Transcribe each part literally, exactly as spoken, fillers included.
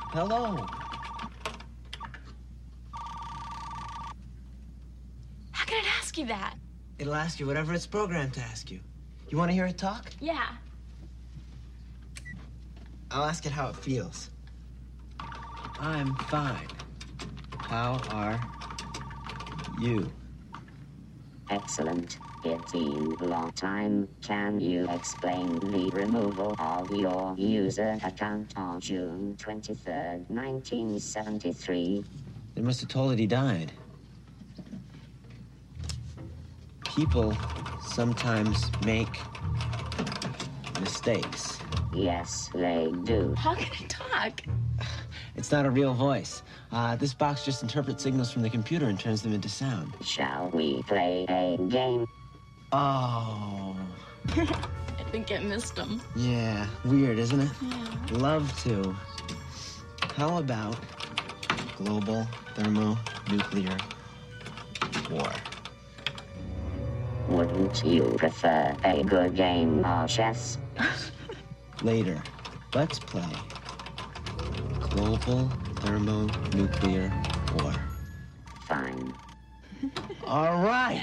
Hello. How can it ask you that? It'll ask you whatever it's programmed to ask you. You want to hear it talk? Yeah. I'll ask it how it feels. I'm fine. How are you? Excellent. It's been a long time. Can you explain the removal of your user account on June twenty-third, nineteen seventy-three? They must have told it he died. People sometimes make mistakes. Yes, they do. How can it talk? It's not a real voice. Uh, this box just interprets signals from the computer and turns them into sound. Shall we play a game? Oh. I think I missed him. Yeah, weird, isn't it? Yeah. Love to. How about global thermonuclear war? Wouldn't you prefer a good game of chess? Later, let's play global thermonuclear war. Fine. All right.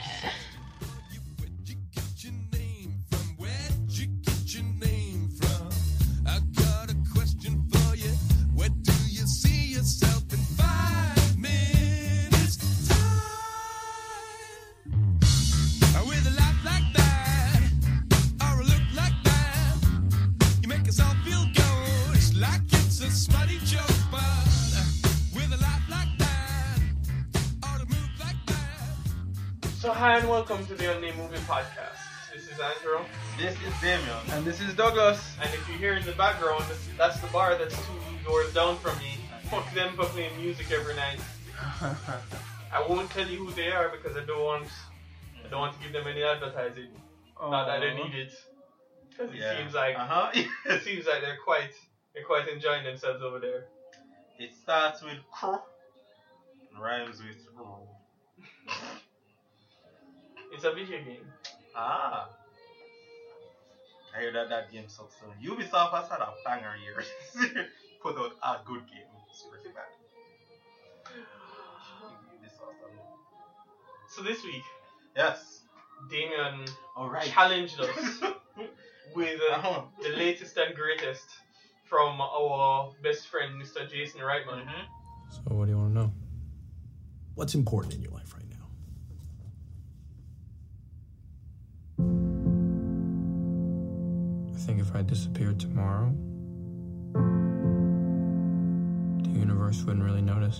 So hi and welcome to the Unnamed Movie Podcast. This is Andrew. This is Damien. And this is Douglas. And if you hear in the background, that's the bar that's two doors down from me. Fuck them for playing music every night. I won't tell you who they are because I don't want I don't want to give them any advertising. Oh. Not that I need it. Because it Yeah. seems like Uh-huh. it seems like they're quite they're quite enjoying themselves over there. It starts with cr, rhymes with ro. It's a video game. Ah. I hear that that game sucks. So Ubisoft has had a banger year. Put out a good game. It's pretty bad. Ubisoft alone. So this week, Yes. Damien All right. challenged us with uh, Uh-huh. the latest and greatest from our best friend, Mister Jason Reitman. Mhm. So what do you want to know? What's important in your life right now? I think if I disappeared tomorrow, the universe wouldn't really notice.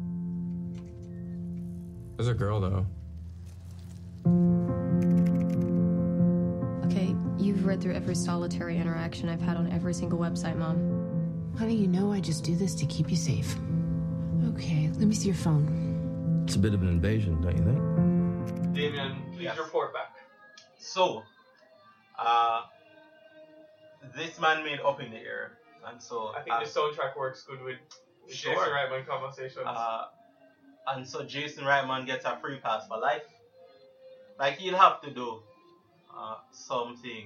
There's a girl, though. Okay, you've read through every solitary interaction I've had on every single website, Mom. Honey, you know I just do this to keep you safe. Okay, let me see your phone. It's a bit of an invasion, don't you think? Damien, please Yes. report back. So, uh, this man made Up in the Air. And so, I think uh, the soundtrack works good with, with Sure. Jason Reitman conversations. Uh, and so Jason Reitman gets a free pass for life. Like he'll have to do uh, something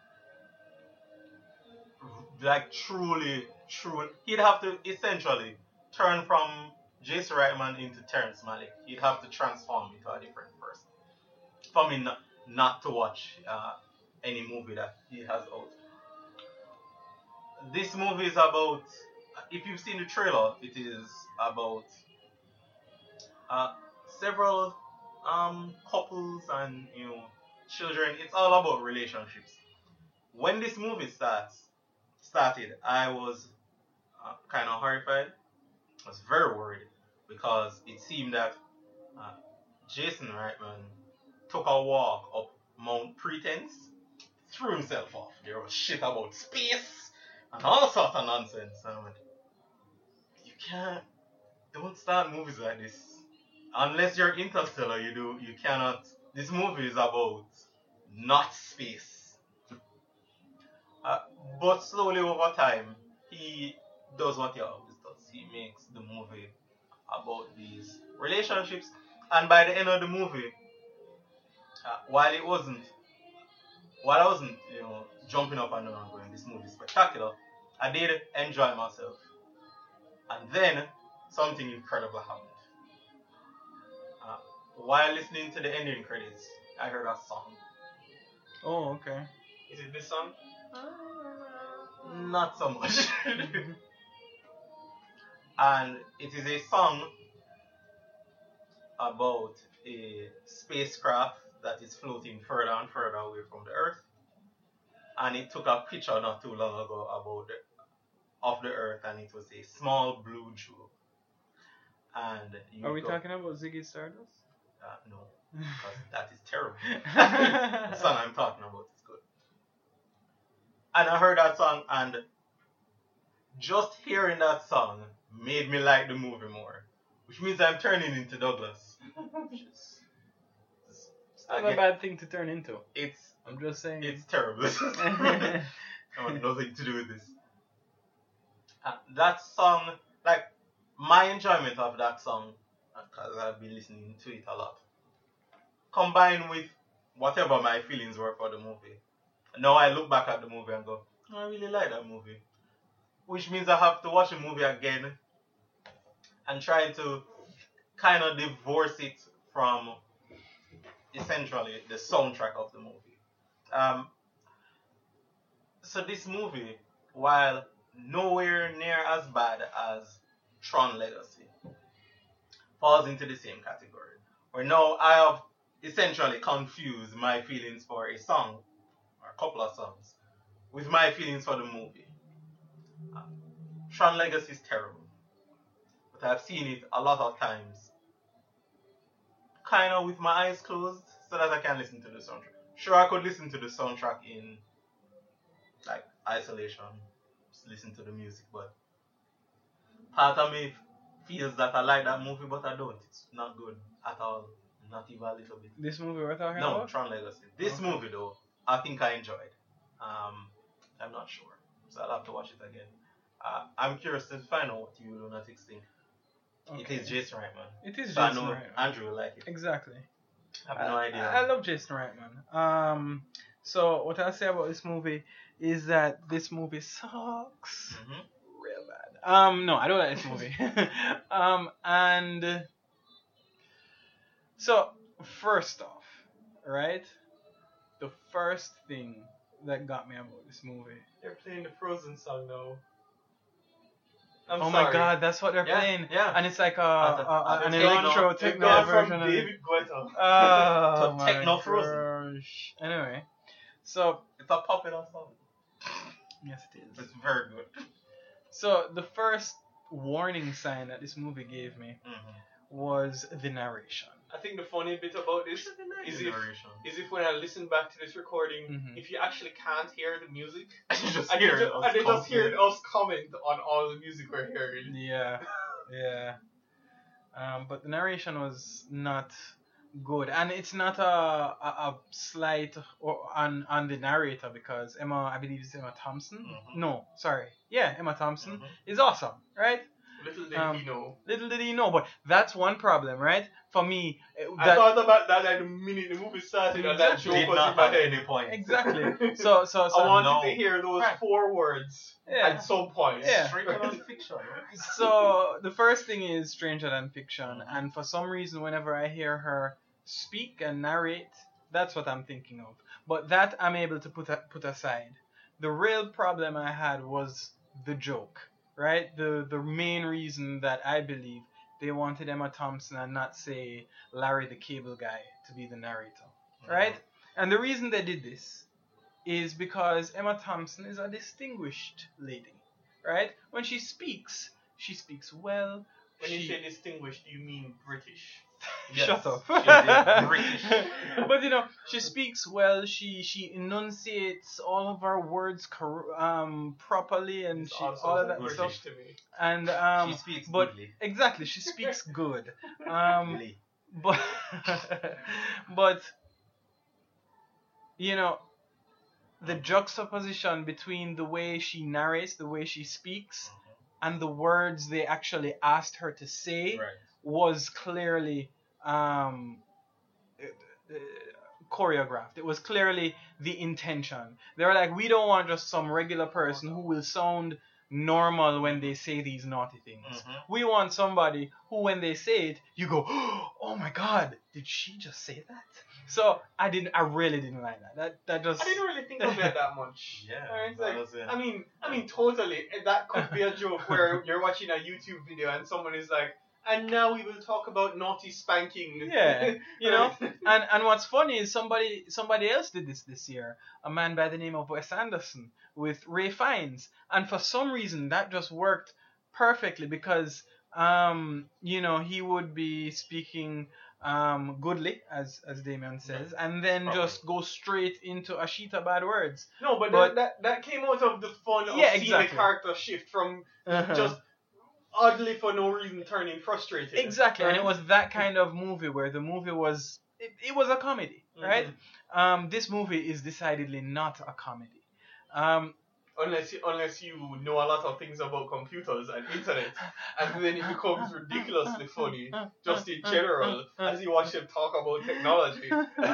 like truly, truly. He'd have to essentially turn from Jason Reitman into Terrence Malick. He'd have to transform into a different person. For me, not, not to watch uh, any movie that he has out. This movie is about. If you've seen the trailer, it is about uh, several um, couples and you know children. It's all about relationships. When this movie starts started, I was uh, kind of horrified. I was very worried because it seemed that uh, Jason Reitman took a walk up Mount Pretense, threw himself off. There was shit about space and all sorts of nonsense. And I went, you can't, don't start movies like this. Unless you're Interstellar, you do, you cannot. This movie is about not space. Uh, but slowly over time, he does what he always does. He makes the movie about these relationships. And by the end of the movie, uh, while it wasn't, while I wasn't, you know, jumping up and down going, this movie is spectacular, I did enjoy myself. And then something incredible happened. Uh, while listening to the ending credits, I heard a song. Oh, okay. Is it this song? Not so much. And it is a song about a spacecraft that is floating further and further away from the Earth. And it took a picture not too long ago about the, of the Earth, and it was a small blue jewel. And you Are we go, talking about Ziggy Stardust? Uh, no, because that is terrible. The song I'm talking about is good. And I heard that song, and just hearing that song made me like the movie more, which means I'm turning into Douglas. Which is, It's not a bad thing to turn into. It's I'm just saying. It's terrible. I want nothing to do with this. Uh, that song, like my enjoyment of that song, because I've been listening to it a lot, combined with whatever my feelings were for the movie. Now I look back at the movie and go, oh, I really like that movie. Which means I have to watch the movie again and try to kind of divorce it from essentially the soundtrack of the movie. Um, so this movie, while nowhere near as bad as Tron Legacy, falls into the same category. Where now I have essentially confused my feelings for a song, or a couple of songs, with my feelings for the movie. Uh, Tron Legacy is terrible, but I've seen it a lot of times, kind of with my eyes closed, so that I can listen to the soundtrack. Sure, I could listen to the soundtrack in like isolation, just listen to the music, but part of me feels that I like that movie, but I don't. It's not good at all, not even a little bit. This movie we're talking no, about? No, Tron Legacy. This okay. movie though, I think I enjoyed. Um, I'm not sure, so I'll have to watch it again. Uh, I'm curious to find out what you lunatics think. Okay. It is Jason Reitman. It is so Jason I know Reitman. Andrew will like it. Exactly. I have no I, idea. I love Jason Reitman. Um, so what I'll say about this movie is that this movie sucks mm-hmm. real bad. Um, no, I don't like this movie. um, and so first off, right, the first thing that got me about this movie. They're playing the Frozen song now. I'm oh sorry. my god, that's what they're yeah, playing. Yeah. And it's like a, uh, a, a an techno, electro techno version from of David it. Guetta. Oh so my techno gosh. Frozen. Anyway, so it's a popular song. Yes, it is. It's very good. So the first warning sign that this movie gave me mm-hmm. was the narration. I think the funny bit about this is if, is if when I listen back to this recording, mm-hmm. if you actually can't hear the music, you just and, hear you it just, and they just hear comment. us comment on all the music we're hearing. Yeah, yeah. Um, but the narration was not good, and it's not a a, a slight or on on the narrator because Emma, I believe it's Emma Thompson. Mm-hmm. No, sorry, yeah, Emma Thompson mm-hmm. is awesome, right? Little did um, he know. Little did he know, but that's one problem, right? For me, I that, thought about that like the minute the movie started, and that joke was in my head. Any point. Exactly. So, so, so I wanted no. to hear those right. four words yeah. at some point. Yeah. Stranger Than Fiction. So the first thing is Stranger Than Fiction, and for some reason, whenever I hear her speak and narrate, that's what I'm thinking of. But that I'm able to put a, put aside. The real problem I had was the joke. Right? The the main reason that I believe they wanted Emma Thompson and not, say, Larry the Cable Guy to be the narrator. Mm-hmm. Right? And the reason they did this is because Emma Thompson is a distinguished lady. Right? When she speaks, she speaks well. When she... you say distinguished, do you mean British? Yes. Shut up. She's British. But you know, she speaks well. She she enunciates all of her words cor- um properly, and it's she also all of that British stuff. To me. And um, she speaks but goodly. exactly, she speaks good. Um, Really? but but you know, the juxtaposition between the way she narrates, the way she speaks, mm-hmm. and the words they actually asked her to say. Right. Was clearly um, uh, choreographed. It was clearly the intention. They were like, we don't want just some regular person who will sound normal when they say these naughty things. Mhm. We want somebody who, when they say it, you go, oh my god, did she just say that? So I didn't, I really didn't like that. That that just. I didn't really think of it that much. Yeah, Alright, it's that like, was it. I mean, I mean, totally. That could be a joke where you're watching a YouTube video and someone is like, and now we will talk about naughty spanking. Yeah, you know, Right? and and what's funny is somebody somebody else did this this year. A man by the name of Wes Anderson with Ray Fiennes, and for some reason that just worked perfectly because um you know he would be speaking um goodly as as Damien says, and then Probably. just go straight into a sheet of bad words. No, but, But- that, that that came out of the fun of Yeah, seeing exactly. the character shift from Uh-huh. just oddly for no reason turning frustrated. Exactly, and it Right? was that kind of movie where the movie was it, it was a comedy, right? Um, this movie is decidedly not a comedy. Um, Unless you, unless you know a lot of things about computers and internet, and then it becomes ridiculously funny, just in general, as you watch them talk about technology,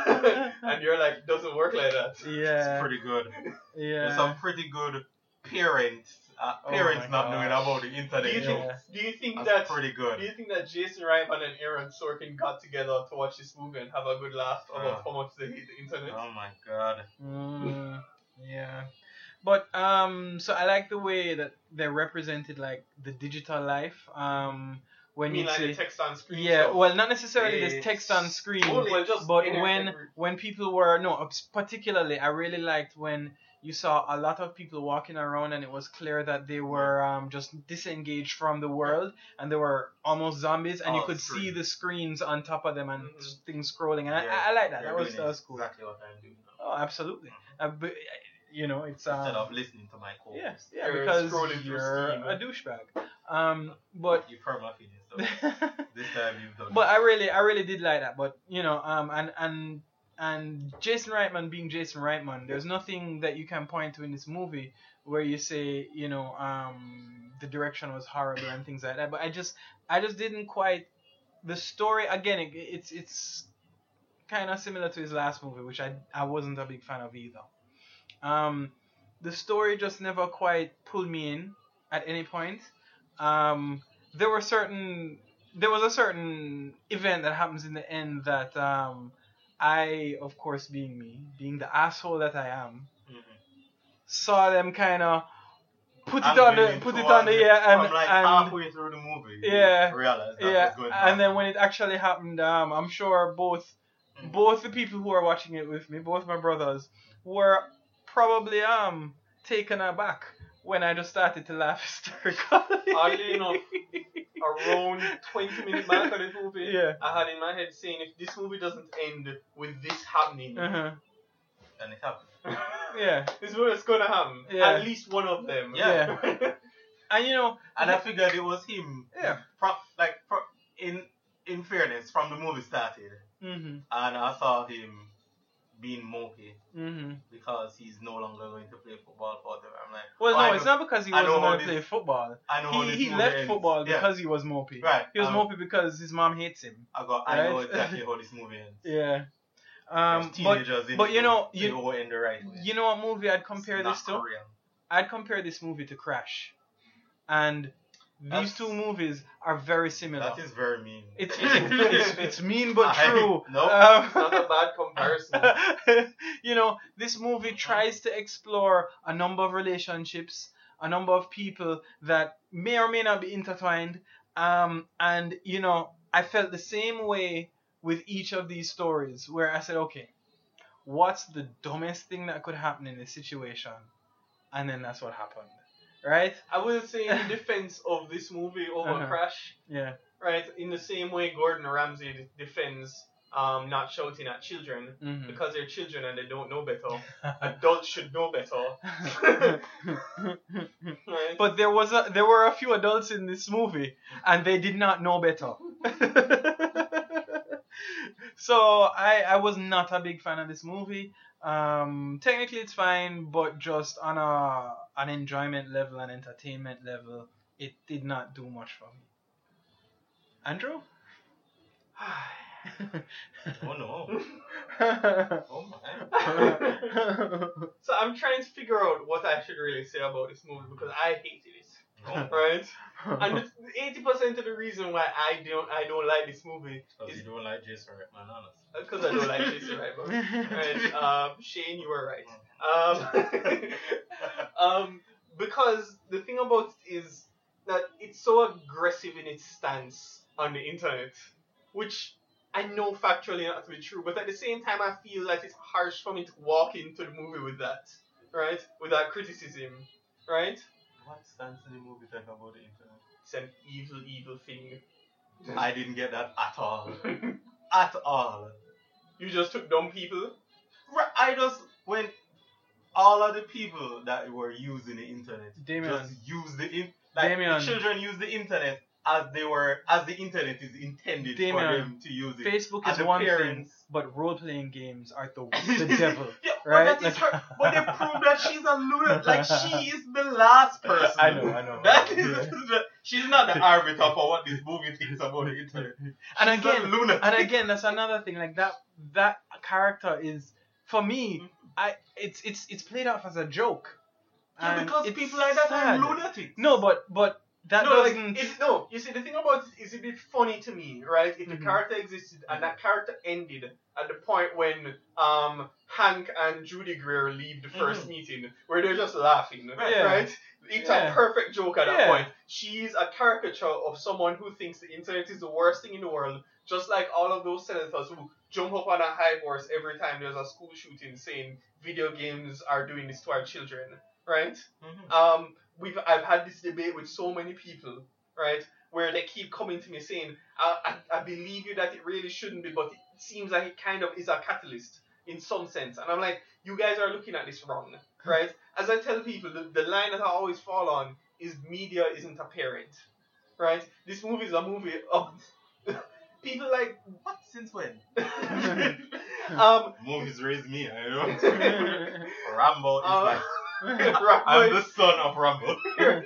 and you're like, it doesn't work like that. yeah, It's pretty good. yeah. There's some pretty good parents, uh, Oh parents my not knowing gosh. about the Do internet. you think? Yeah. Do you think That's that? pretty Do good. you think that Jason Reitman and Aaron Sorkin got together to watch this movie and have a good laugh about Uh. how much they hate the internet? Oh my god. Mm, yeah, but um, so I like the way that they represented like the digital life. Um, I when mean, you like say the text on screen. yeah, stuff. well, not necessarily this It's text on screen. Totally, well, just But in when every- when people were no, particularly I really liked when you saw a lot of people walking around and it was clear that they were um, just disengaged from the world and they were almost zombies and you Oh, could screen. see the screens on top of them and Mhm. things scrolling and Yeah, I, I like that. they're That was doing that was cool. Exactly what I'm doing now. Oh, absolutely. Uh, but you know, it's um, Instead of listening to my call. yeah, yeah, You're because scrolling through you're Steam. a douchebag. Um, but You've hurt my feelings. So this time you've done but it. I really, I really did like that. But you know, um, and and and Jason Reitman being Jason Reitman, there's nothing that you can point to in this movie where you say, you know, um, the direction was horrible and things like that. But I just, I just didn't quite. The story again, it, it's it's kind of similar to his last movie, which I I wasn't a big fan of either. Um, the story just never quite pulled me in at any point. Um, there were certain there was a certain event that happens in the end that um, I, of course, being me, being the asshole that I am, Mhm. saw them kind of put it I'm on the leaning put it towards on the it yeah and from like and halfway through the movie. you Yeah, realized that yeah, was going and then on. when it actually happened, um, I'm sure both Mhm. both the people who are watching it with me, both my brothers, were probably um taken aback when I just started to laugh hysterically. Oddly enough, around twenty minute mark of this movie, Yeah. I had in my head saying if this movie doesn't end with this happening, Uh-huh. And it happened. Yeah, this is what's gonna happen. Yeah. At least one of them. Yeah. and you know, And I figured it was him. Yeah. From, like, from, in in fairness, from the movie started, mhm, and I saw him being mopey mhm. because he's no longer going to play football for them. I'm like, Well, oh, I no, it's know- not because he I know wasn't how going to this- play football. I know how He this he movie left ends. football Yeah. because he was mopey. Right. He was um, mopey because his mom hates him. I got. I know Right? exactly how this movie ends. Yeah. There's Um, but teenagers in but it, you so know, they you- all end the right way. you know what movie I'd It's compare not this to? Korean. I'd compare this movie to Crash, and these That's- two movies are very similar. That is very mean. It's it's, it's mean but I- true. no. Um, It's not a bad comparison. you know, this movie tries to explore a number of relationships, a number of people that may or may not be intertwined. Um, and you know, I felt the same way with each of these stories, where I said, okay, what's the dumbest thing that could happen in this situation? And then that's what happened, right? I will say in defense of this movie over Uh-huh. Crash, Yeah. right? In the same way Gordon Ramsay defends um, not shouting at children Mhm. because they're children and they don't know better. Adults should know better. Right? But there was a there were a few adults in this movie, and they did not know better. So I I was not a big fan of this movie. Um, technically it's fine, but just on a an enjoyment level, an entertainment level, it did not do much for me. Andrew? Oh no. Oh my. So I'm trying to figure out what I should really say about this movie because I hated it. Oh. Right? And eighty percent of the reason why I don't I don't like this movie Because is you don't like Jason Reitman, honest. because I don't like Jason Reitman. Right? Um, Shane, you were right. Um, um, because the thing about it is that it's so aggressive in its stance on the internet, which I know factually not to be true, but at the same time I feel that it's harsh for me to walk into the movie with that, right? With that criticism, right? What stands in the movie talking about the internet? It's an evil, evil thing. I didn't get that at all. At all. You just took dumb people. Right, I just when all of the people that were using the internet Damien. just use the in, like Damien. the children use the internet as they were as the internet is intended Damien. for them to use it. Facebook And is the one parents- thing, but role-playing games are the the devil. Yeah, Right? But, that is Like- her, but they prove that she's a lunatic. Like she is the last person. I know, I know. That is Yeah. the, she's not the arbiter for what this movie thinks about the internet. And She's again, a lunatic. and again, that's another thing. Like that, that character is for me. I it's it's it's played off as a joke. Yeah, And because it's people like that sad. are lunatics. No, but but that no, like, doesn't. it's, no, you see, the thing about it is a bit funny to me, right? If the Mhm. character existed and that character ended at the point when um Hank and Judy Greer leave the 1st Mhm. meeting, where they're just laughing, Yeah. right? It's Yeah. a perfect joke at that Yeah. point. She's a caricature of someone who thinks the internet is the worst thing in the world, just like all of those senators who jump up on a high horse every time there's a school shooting saying video games are doing this to our children, right? Mhm. Um, we've I've had this debate with so many people, right, where they keep coming to me saying, I, I, I believe you that it really shouldn't be, but it seems like it kind of is a catalyst in some sense. And I'm like, you guys are looking at this wrong, right? As I tell people, the, the line that I always fall on is media isn't a parent, right? This movie is a movie of people like, What? Since when? um, Movies raised me, I know. Rambo is um, like Rambo I'm the is- son of Rambo.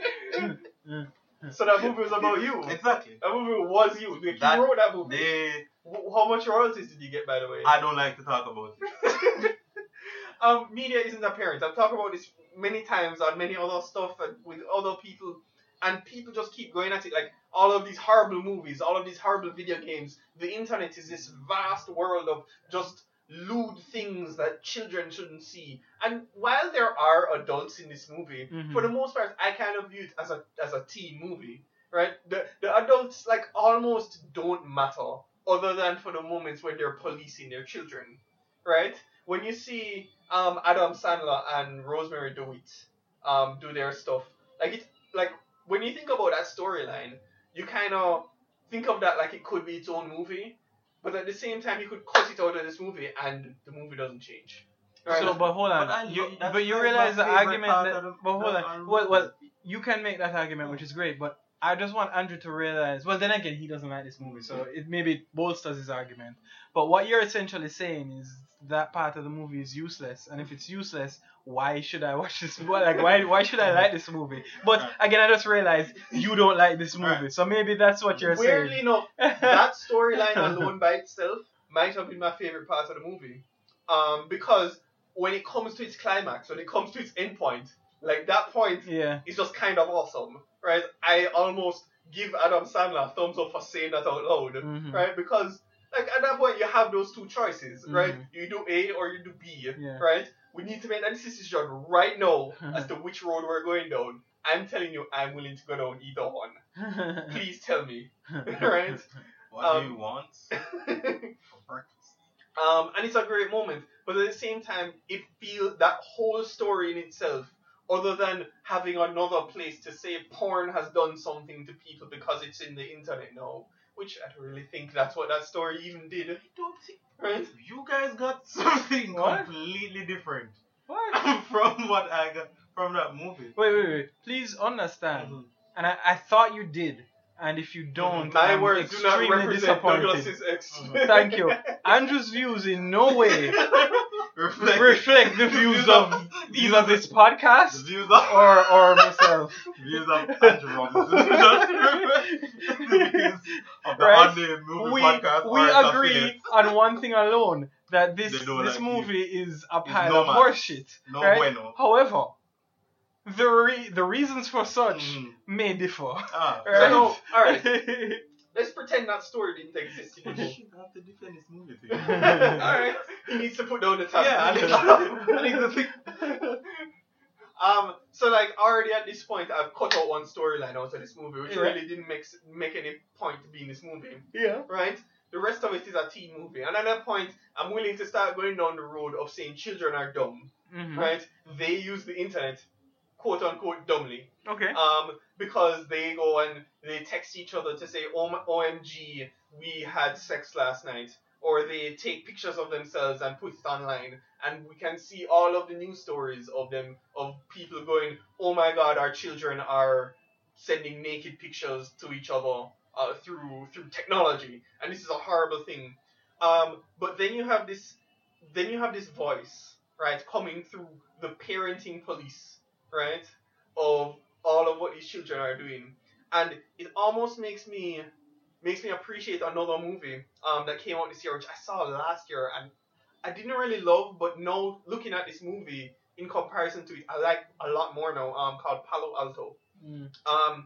so that movie was about you. Exactly. That movie was you. Like, That- you wrote that movie. They Wh- How much royalties did you get, by the way? I don't like to talk about it. um, media isn't a parent. I've talked about this many times on many other stuff and with other people, and people just keep going at it like all of these horrible movies, all of these horrible video games. The internet is this vast world of just lewd things that children shouldn't see. And while there are adults in this movie, Mhm. for the most part, I kind of view it as a as a teen movie, right? The the adults like almost don't matter, other than for the moments when they're policing their children, right? When you see um Adam Sandler and Rosemary DeWitt um do their stuff, like it like when you think about that storyline, you kind of think of that like it could be its own movie, but at the same time you could cut it out of this movie and the movie doesn't change. Right? So, but hold on, But I you, lo- that's but you like realize my the favorite argument part that, of the- but hold the- on, um, well, well, you can make that argument, which is great, but I just want Andrew to realize, well, then again, he doesn't like this movie, so it maybe bolsters his argument. But what you're essentially saying is that part of the movie is useless, and if it's useless, why should I watch this movie? Like, why, why should I like this movie? But again, I just realized you don't like this movie, Right. so maybe that's what you're Weirdly saying. enough, that storyline alone by itself might have been my favorite part of the movie. Um, because when it comes to its climax, when it comes to its end point, like that point Yeah. is just kind of awesome, right? I almost give Adam Sandler a thumbs up for saying that out loud, Mhm. right? Because like at that point you have those two choices, right? Mhm. You do A or you do B, Yeah. right? We need to make that decision right now as to which road we're going down. I'm telling you, I'm willing to go down either one. Please tell me, right? What Um, do you want for breakfast? Um, and it's a great moment, but at the same time, it feels that whole story in itself, other than having another place to say porn has done something to people because it's in the internet now, which I don't really think that's what that story even did. I don't think Right? you guys got something What? completely different What? from what I got from that movie. Wait, wait, wait. Please understand. And I, I thought you did. And if you don't, My I'm words do not extremely represent disappointed. Douglas's ex. Thank you. Andrew's views in no way Reflect, reflect the views of either this podcast the views of or or myself. views of Andrew Robinson. The views Of the right? unnamed movie We podcast we or its agree affiliates. on one thing alone, that this They don't this like movie is a It's pile no of man. horseshit. No right? bueno. However, the re- the reasons for such Mhm. may differ. Ah, Right? So, no, alright. Let's pretend that story didn't exist in the book. Shit, I have to defend this movie to Alright. He needs to put down the tab. Yeah, I need I need to think. Um, so like already at this point, I've cut out one storyline out of this movie, which Yeah. really didn't make s- make any point to be in this movie, Yeah. right? The rest of it is a teen movie, and at that point, I'm willing to start going down the road of saying children are dumb, Mhm. right? They use the internet, quote unquote, dumbly, Okay. um, because they go and they text each other to say, "Oh, O M G, we had sex last night," or they take pictures of themselves and put it online, and we can see all of the news stories of them, of people going, "Oh my God, our children are sending naked pictures to each other uh, through through technology," and this is a horrible thing. Um, but then you have this, then you have this voice, right, coming through the parenting police, right, of all of what these children are doing, and it almost makes me makes me appreciate another movie um, that came out this year, which I saw last year, and I didn't really love, but now looking at this movie in comparison to it, I like a lot more now. Um, called Palo Alto. Mm. Um,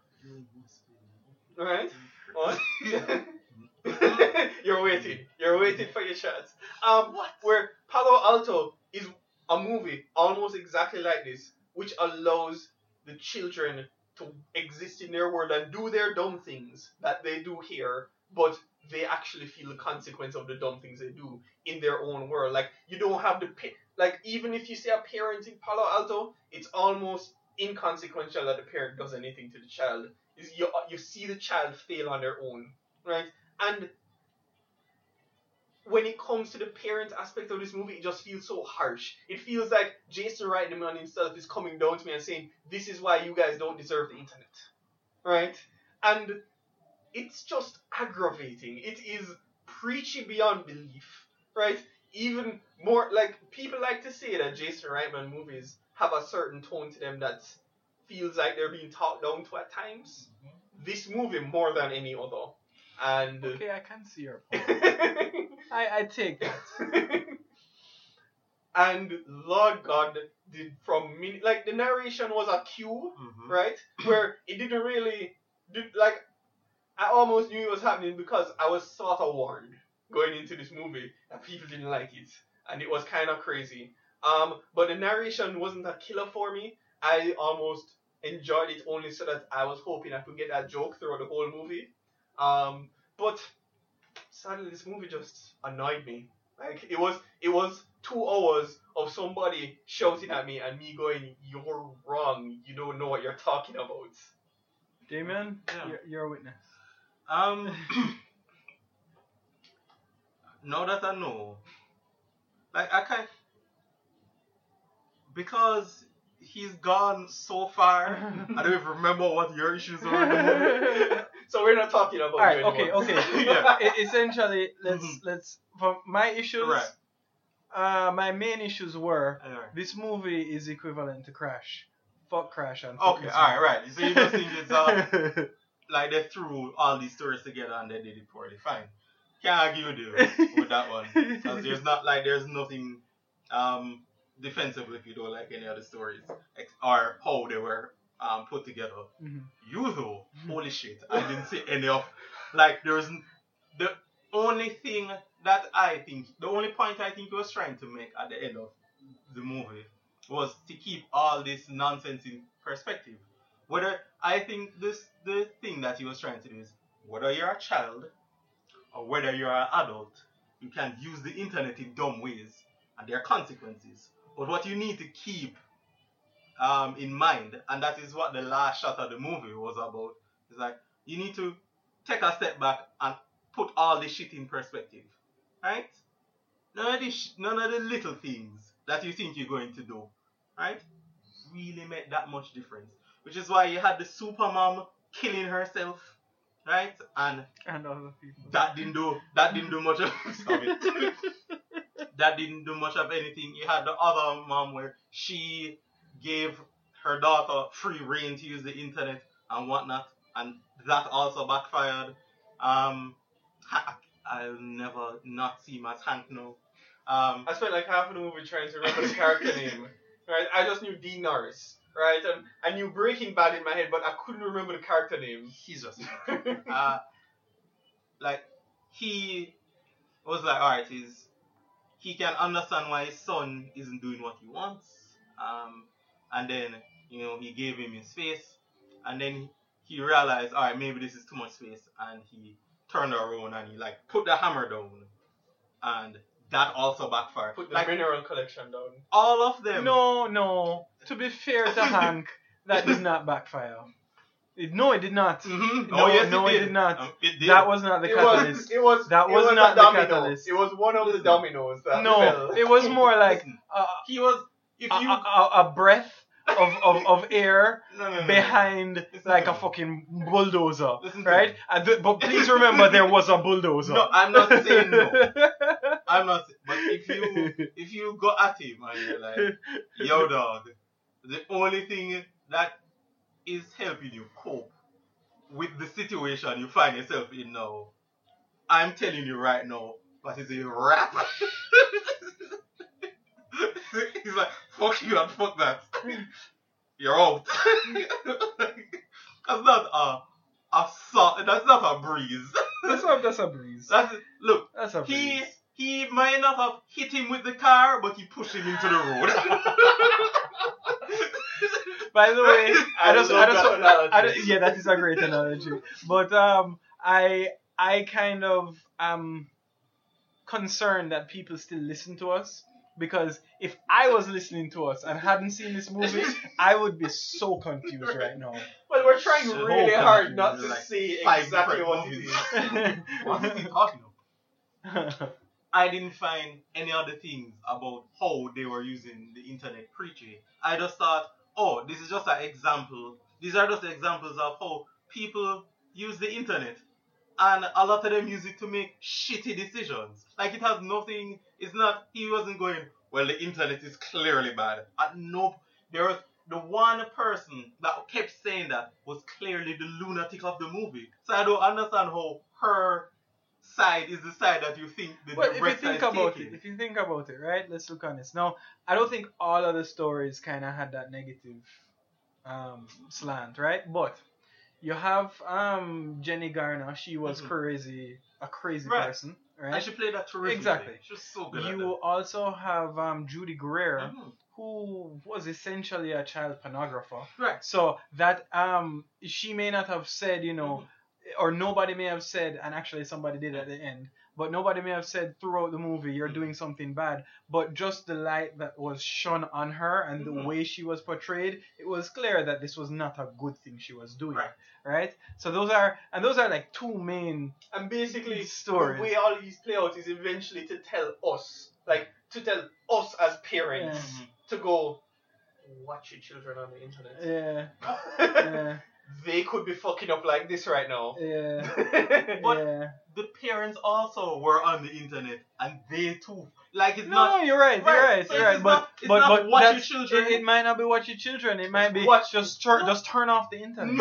right? What? You're waiting. You're waiting for your chance. Um, What? Where Palo Alto is a movie almost exactly like this, which allows the children to exist in their world and do their dumb things that they do here, but they actually feel the consequence of the dumb things they do in their own world. Like, you don't have the pa- like, even if you say a parent in Palo Alto, it's almost inconsequential that the parent does anything to the child. Is you you see the child fail on their own, right? And when it comes to the parent aspect of this movie, it just feels so harsh. It feels like Jason Reitman himself is coming down to me and saying, "This is why you guys don't deserve the internet," right? And it's just aggravating. It is preachy beyond belief, right? Even more, like, people like to say that Jason Reitman movies have a certain tone to them that feels like they're being talked down to at times. This movie more than any other. And Okay, I can see your point. I, I take that. and Lord God did from me, like, the narration was a cue, Mhm. right? Where it didn't really, did, like, I almost knew it was happening because I was sort of warned going into this movie that people didn't like it, and it was kind of crazy. Um, but the narration wasn't a killer for me. I almost enjoyed it only so that I was hoping I could get that joke throughout the whole movie. Um, but sadly, this movie just annoyed me. Like, it was, it was two hours of somebody shouting at me and me going, "You're wrong. You don't know what you're talking about." Damien, Yeah. you're, you're a witness. Um, now that I know, like, I can't, because he's gone so far, I don't even remember what your issues were in the movie. So we're not talking about Alright, you okay, anymore. okay. Yeah. E- essentially, let's Mhm. let's for my issues. Right. Uh, my main issues were Anyway. this movie is equivalent to Crash. Fuck Crash and fuck Okay, this alright, movie. right. So you just think it's uh, like they threw all these stories together and they did it poorly. Fine. Can't argue with you with that one. Because there's not like there's nothing um defensible if you don't like any of the stories ex- or how they were um put together. Mhm. You though, holy shit, I didn't see any of like there's n- the only thing that I think the only point I think he was trying to make at the end of the movie was to keep all this nonsense in perspective. Whether I think this the thing that he was trying to do is whether you're a child or whether you're an adult, you can use the internet in dumb ways and there are consequences. But what you need to keep um, in mind, and that is what the last shot of the movie was about, is like you need to take a step back and put all this shit in perspective, right? None of the sh- none of the little things that you think you're going to do, right, really make that much difference. Which is why you had the super mom killing herself, right? And And other people. that didn't do that didn't do much of stop it. That didn't do much of anything. You had the other mom where she gave her daughter free reign to use the internet and whatnot, and that also backfired. Um, Ha- I'll never not see him as Hank now. Um, I spent like half of the movie trying to remember the character name. Right, I just knew Dean Norris. Right, and I knew Breaking Bad in my head, but I couldn't remember the character name. he's just uh, like he was like, all right, he's he can understand why his son isn't doing what he wants. Um, and then you know he gave him his space, and then he realized, all right, maybe this is too much space, and he turned around and he like put the hammer down, and that also backfired. Put the like mineral collection down. all of them. No, no. To be fair to Hank, that did not backfire. It, no, it did not. Mm-hmm. No, oh yes, no, it it did. did not. Um, it did. That was not the It catalyst. was, it was, That it was was not a the domino. catalyst. It was one of the Listen. dominoes that No, fell. it was more like a, he was. If a, you a, a breath of, of, of air no, no, no, behind Listen like to a me. fucking bulldozer, Listen to right? me. And th- but please remember there was a bulldozer. No, I'm not saying no. I'm not. But if you if you go at him and you're like, yo, dog, the only thing that is helping you cope with the situation you find yourself in now, I'm telling you right now, that is a wrap. He's like, fuck you and fuck that. You're out. That's not a a so, That's not a breeze. That's a that's a breeze. That's look. That's a breeze. He he might not have hit him with the car, but he pushed him into the road. By the way, I, I just, love I just, that analogy. I don't- yeah, that is a great analogy. But um, I, I kind of am concerned that people still listen to us, because if I was listening to us and hadn't seen this movie, I would be so confused right now. Well, we're trying So really hard confused, not to like see five exactly different what it movies. is. What is he talking about? I didn't find any other things about how they were using the internet preachy. I just thought, oh, this is just an example. These are just examples of how people use the internet. And a lot of them use it to make shitty decisions. Like, it has nothing, it's not, he wasn't going, well, the internet is clearly bad. At no, there was, the one person that kept saying that was clearly the lunatic of the movie. So I don't understand how her side is the side that you think the Well, if you director think is about taking. it, if you think about it, right? Let's look on this. Now, I don't think all of the stories kind of had that negative um, slant, right? But you have um, Jenny Garner. She was Mhm. crazy, a crazy Right. person, right? And she played that terrifically. Exactly. She was so good at You that. also have um, Judy Greer, Mhm. who was essentially a child pornographer. Right. So that um, she may not have said, you know, Mm-hmm. or nobody may have said, and actually somebody did at the end, but nobody may have said throughout the movie, you're doing something bad. But just the light that was shone on her and Mhm. the way she was portrayed, it was clear that this was not a good thing she was doing. Right. Right? So those are, and those are like two main. And basically, Stories. the way all these play out is eventually to tell us, like, to tell us as parents, Mhm. to go, watch your children on the internet. Yeah. Yeah. They could be fucking up like this right now. Yeah. But yeah. the parents also were on the internet, and they too. Like, it's No, not. no, you're right, you're Right, right, so you're it's right. But not- it's but not but watch your that's- children. It, it might not be watch your children. It might be Watch- just turn just turn off the internet.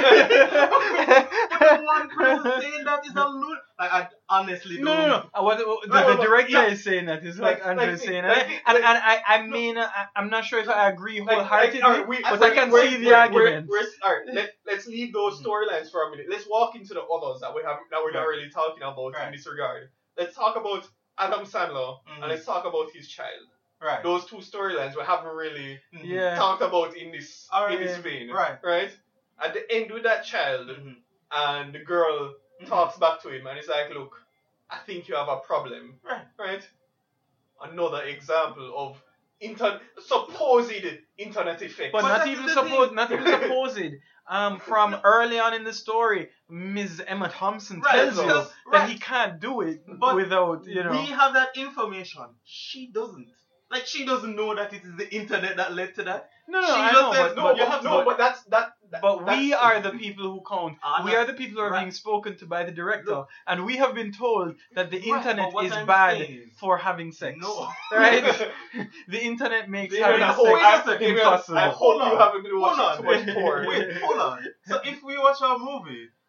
But the one person saying that is a loot. Like, I honestly No, don't. no, no. Uh, What, what- the, No, the no, director yeah. is saying that is what Like- Andrew like is the- saying, like and, the- and, and I, I mean, I, I'm not sure if I agree Like- wholeheartedly, like, alright, we- but we're- I can we're- see the we're- argument. We're, we're, alright, let, let's leave those storylines for a minute. Let's walk into the others that we have that we're not Right. really talking about Right. in this regard. Let's talk about Adam Sandler Mhm. and let's talk about his child. Right. Those two storylines we haven't really Mhm. Yeah. talked about in this Alright, in this yeah. vein. Right. Right? At the end with that child Mhm. and the girl Mhm. talks back to him and it's like, look, I think you have a problem. Right. Right? Another example of inter- supposed internet effect. But, But not that's even the supposed, thing. not even supposed. Um, from early on in the story, Miz Emma Thompson Right, tells you because- that right. he can't do it But without, you know. We have that information. She doesn't. Like, she doesn't know that it is the internet that led to that. no, no, she I just know, says, but, no, but, you have but, no, but that's that. that but we that's- are the people who count. Ah, we no. are the people who are Right. being spoken to by the director, and we have been told that the Right, internet but what is I'm bad saying is- for having sex. No. Right? The internet makes David, having I sex hope- Wait a second, David, impossible. I hope Hold you on. haven't been Hold watching on. too much porn. Wait, hold on. So if we watch a movie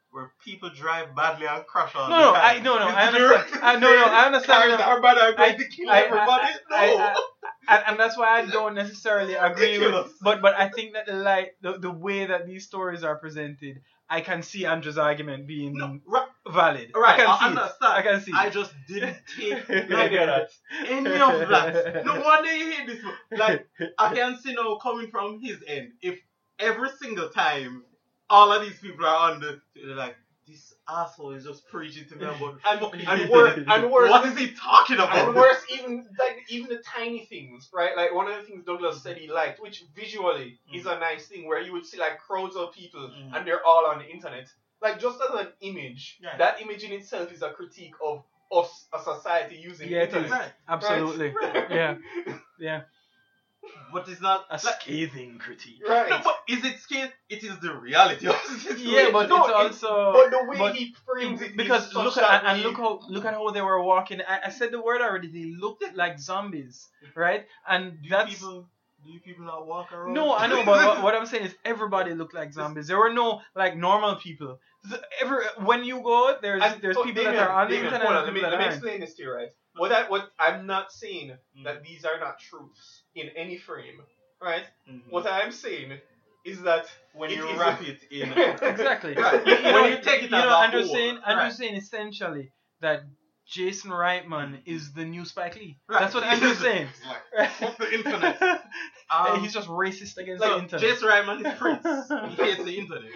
where people drive badly and crash all No, the no, time. I no, no, Is I the understand. I, no, no, I understand. Cars that are bad are going I- to kill I- I- everybody. No. I- I- and, and that's why I don't necessarily agree with. Ridiculous. But but I think that the light, the, the way that these stories are presented, I can see Andrew's argument being No, right, valid. right, I can I see understand. It. I can see. I it. just didn't take like that. Any of that. No wonder you hate this one. Like, I can see now coming from his end. If every single time all of these people are on the, they're like, this asshole is just preaching to me about And, fucking and internet. worse, and worse, What is he talking about? and worse, even like even the tiny things, right? Like one of the things Douglas said he liked, which visually is a nice thing, where you would see like crowds of people Mm. and they're all on the internet. Like just as an image, Yeah. that image in itself is a critique of us, a society using Yeah, it internet. is. Right. Absolutely. Right. Yeah. Yeah. But it's not A like, scathing critique. Right. no, but is it scale? It is the reality of the situation. Yeah, but No, it's it- also But the way but- he frames it, because is look such at that and we- look how look at how they were walking. I, I said the word already. They looked like zombies, right? And Do you that's people, do you people not walk around? no, I know, but what, what I'm saying is everybody looked like zombies. There were no like normal people. The- Every when you go, there's And there's so, people Damien, that are on the Damien, internet. hold on, and let me, people let me that aren't. explain this to you, right? What I, what I'm not saying Mm. that these are not truths in any frame, right? Mhm. What I'm saying is that when it you is wrap a- it in. Exactly. Right. You, When know, you take it you as know, a Andrew's whole, saying, Andrew's right. saying essentially that Jason Reitman is the new Spike Lee. Right. That's what Andrew's saying. It's like, fuck the internet. Yeah, Um, he's just racist against so the internet. Jason Reitman is Prince. He hates the internet.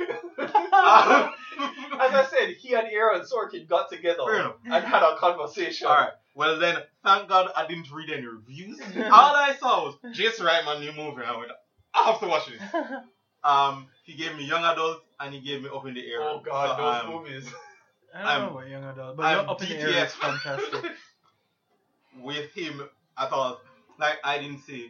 as I said, he and Aaron Sorkin got together Fair enough. and had a conversation. Alright, well then, thank God I didn't read any reviews. All I saw was Jason Reitman new movie, and I went, I have to watch this. Um, he gave me Young Adult, and he gave me Up in the Air. Oh God, So, those um, movies. I don't I'm- know about young adult, but I'm Up in the Air D T is F. fantastic. With him, I thought, like, I didn't see,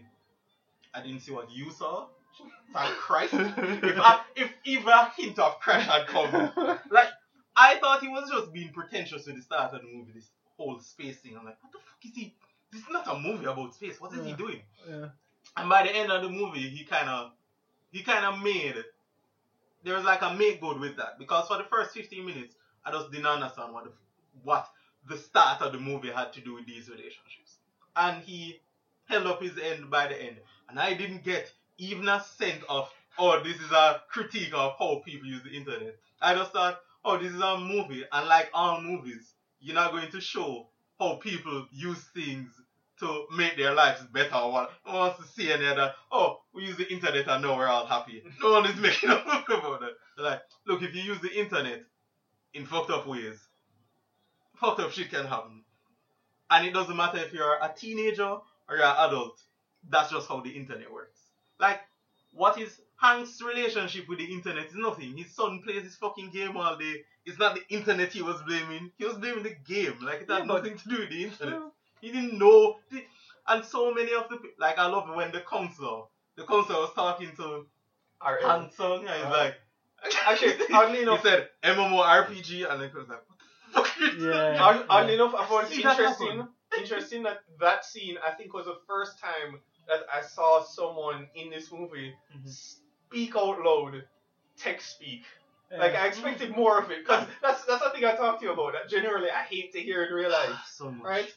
I didn't see what you saw. Thank Christ. if, I, if even a hint of crash had come, like, I thought he was just being pretentious at the start of the movie, this whole space thing. I'm like, what the fuck is he? This is not a movie about space. What is he Yeah. doing? Yeah. And by the end of the movie, he kind of, he kind of made, there was like a make good with that. Because for the first fifteen minutes, I just didn't understand what the, what the start of the movie had to do with these relationships. And he held up his end by the end. And I didn't get even a scent of, oh, this is a critique of how people use the internet. I just thought, oh, this is a movie. And like all movies, you're not going to show how people use things to make their lives better or what. No one wants to see any other, oh, we use the internet and now we're all happy. No one is making a movie about that. They're like, look, if you use the internet in fucked up ways, fucked up shit can happen. And it doesn't matter if you're a teenager or you're an adult. That's just how the internet works. Like, what is Hank's relationship with the internet is nothing. His son plays his fucking game all day. It's not the internet he was blaming. He was blaming the game. Like, it had Yeah, but- nothing to do with the internet. He didn't know. The, and so many of the pe- like, I love it when the counselor, the counselor was talking to R L. Hank's son, and he's Uh, like, Actually, oddly he enough, said MMORPG, and then he was like, what the fuck? Are you Yeah. talking odd- oddly Yeah. enough, I found it See that interesting. happen? Interesting that that scene, I think, was the first time that I saw someone in this movie Mhm. speak out loud, text speak. Yeah. Like I expected more of it, cause that's that's the thing I talked to you about. That generally I hate to hear in real life, So much. right?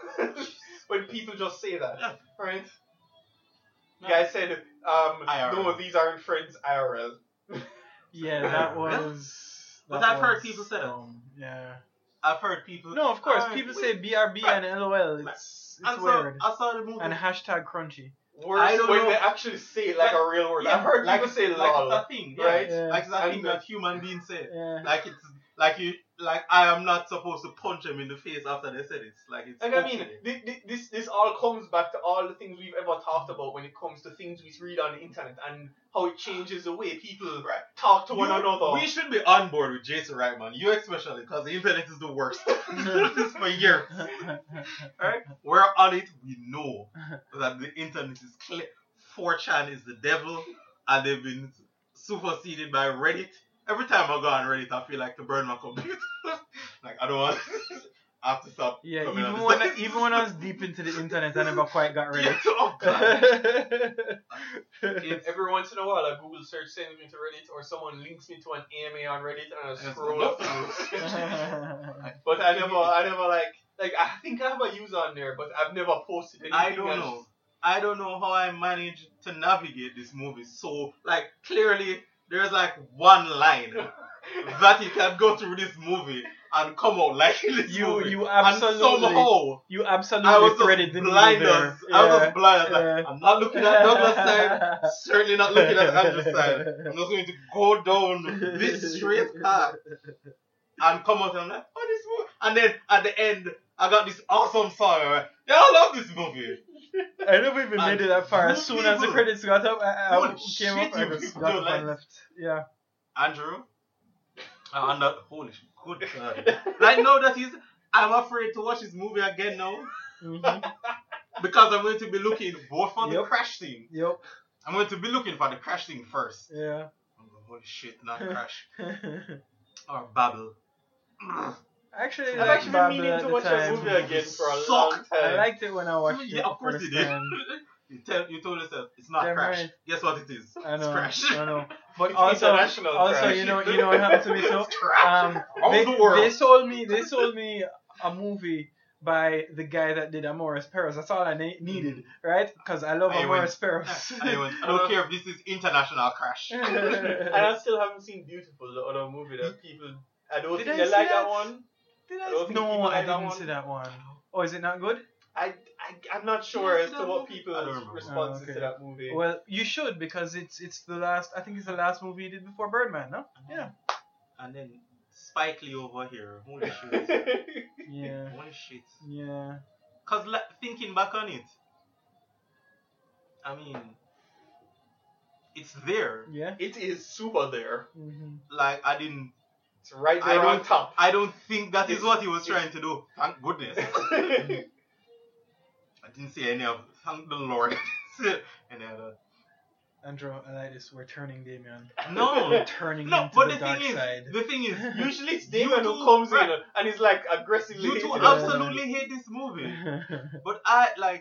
When people just say that, Yeah. right? No. Guy said, um, I R L. no, these aren't friends I R L. Yeah, that was. But that I've heard was, people say that. um, Yeah. I've heard people. No, of course, "Ah, people wait." say B R B and LOL. It's, it's And so, weird. I saw the movie. And hashtag crunchy. Worse I don't when know. they actually say it like Like, a real word. yeah, I've heard like, people say like lol. it's a thing, yeah. right? Yeah. Like it's a And thing the- that human beings say. Yeah. Like it's like you like I am not supposed to punch them in the face after they said it. Like it's Like I mean, okay. thi- thi- this this all comes back to all the things we've ever talked about when it comes to things we read on the internet and how it changes the way people Right. talk to one You- another. We should be on board with Jason Reitman. You especially, because the internet is the worst. This for years. Alright? We're on it. We know that the internet is clear. four chan is the devil, and they've been superseded by Reddit. Every time I go on Reddit, I feel like to burn my computer. Like I don't want. I have to stop. Yeah, coming even on when this I, even when I was deep into the internet, I never quite got rid Yeah, of oh god. it. If every once in a while a Google search sends me to Reddit or someone links me to an A M A on Reddit and I Yes, scroll no. up through. But I never, I never like, like I think I have a user on there, but I've never posted anything. I don't else. know. I don't know how I managed to navigate this movie. So, like, clearly, there's like one line that you can go through this movie and come out like in this You movie. you And absolutely somehow, you I absolutely was threaded just the blind needle as, there. I was Yeah, just blind as, yeah. like, I'm not looking at Douglas' side, certainly not looking at Andrew's side. I'm just going to go down this straight path and come out and I'm like, oh, this movie. And then at the end, I got this awesome song. I'm like, yeah, I love this movie. I never even made it that far. As soon as the people- credits got up, I, I Holy came shit, up, I you just people got don't up and like- left. Yeah. Andrew? Uh, and that, holy shit, good God. Like, no, that is, I'm afraid to watch this movie again now. Mhm. Because I'm going to be looking both for the Yep. crash scene. Yep. I'm going to be looking for the crash scene first. Yeah. I'm going, holy shit, not crash. Or Babel. Actually, I've like actually been Babel meaning at to the watch time. that movie again for a Suck. long time. I liked it when I watched Yeah, it of course first you did. time. You, tell, you told yourself, it's not Damn crash. right. Guess what it is? I know, It's crash. I know. But It's also, international also, crash. you know, you know what happened to me too. It's crash. Um, Around they, the world. they sold me, they sold me a movie by the guy that did Amoris Paris. That's all I ne- needed, right? Because I love I Amoris went- Paris. I, went, I don't care if this is international crash. And I still haven't seen Beautiful, the other movie that people. I don't Did think I they see like that, that? one. Did I don't I? think No, people I like that didn't one. see that one. Oh, is it not good? I, I I'm not sure You as see to that what movie? people's I don't remember. responses Oh, okay. to that movie. Well, you should because it's it's the last. I think it's the last movie he did before Birdman. No? Yeah. And then Spike Lee over here. Holy shit. Yeah. Holy shit. Yeah. Because like, thinking back on it, I mean, it's there. Yeah. It is super there. Mm-hmm. Like, I didn't. It's right I there on don't, top. I don't think that is It's- what he was it's- trying to do. Thank goodness. I didn't see any of. Thank the Lord. any other. Andrew, I like this. We're turning Damien. No. We're turning No, him to but the, the dark thing is, side. the thing is, Usually it's You Damon two- who comes right. in and he's like aggressively you two hating it. absolutely hate this movie. But I like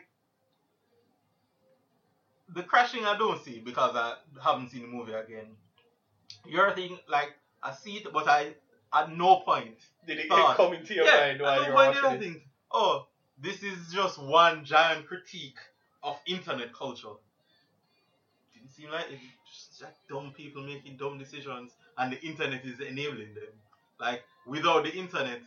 the crashing. I don't see because I haven't seen the movie again. Your thing, like I see it, but I at no point Did it thought- come into your yeah, mind while at you no were point did I watching it? think, oh, this is just one giant critique of internet culture. Didn't seem like it's just like dumb people making dumb decisions, and the internet is enabling them. Like without the internet,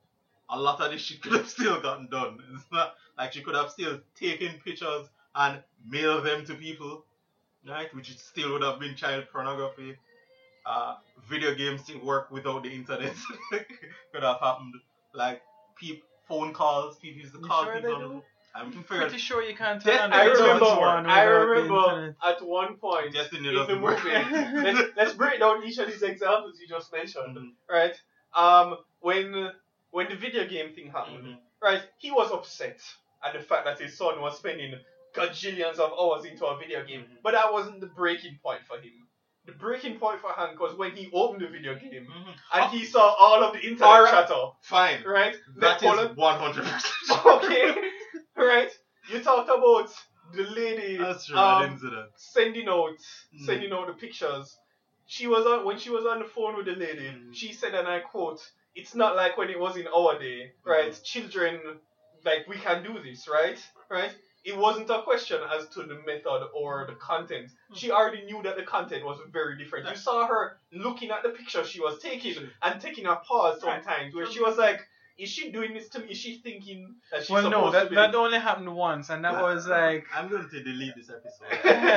a lot of this shit could have still gotten done. It's not like she could have still taken pictures and mailed them to people, right? Which is still would have been child pornography. Uh, video games didn't work without the internet. Could have happened. Like peop phone calls, people used to You call sure people. they on- do? I'm I'm fairly pretty sure you can't Yes, turn on I the remember, internet one I without the remember internet. at one point Destiny in the doesn't work. movie, let's, let's break down each of these examples you just mentioned, Mhm. right? Um, when when the video game thing happened, Mhm. right, he was upset at the fact that his son was spending gajillions of hours into a video game, Mhm. but that wasn't the breaking point for him. The breaking point for Hank was when he opened the video game Mhm. and he saw all of the internet Alright. chatter, Fine. right? That They call is one hundred percent. okay, right? You talked about the lady That's true. um, I didn't see that. sending out Mm. sending out the pictures. She was on when she was on the phone with the lady. Mm. She said, and I quote, "It's not like when it was in our day, right? Mm. Children, like we can do this, right? Right? It wasn't a question as to the method or the content. She already knew that the content was very different. You saw her looking at the picture she was taking Sure. and taking a pause Right. sometimes where Sure. she was like, is she doing this to me? Is she thinking that she's Well, supposed no, that, to be? that only happened once, and that was like. I'm going to delete this episode.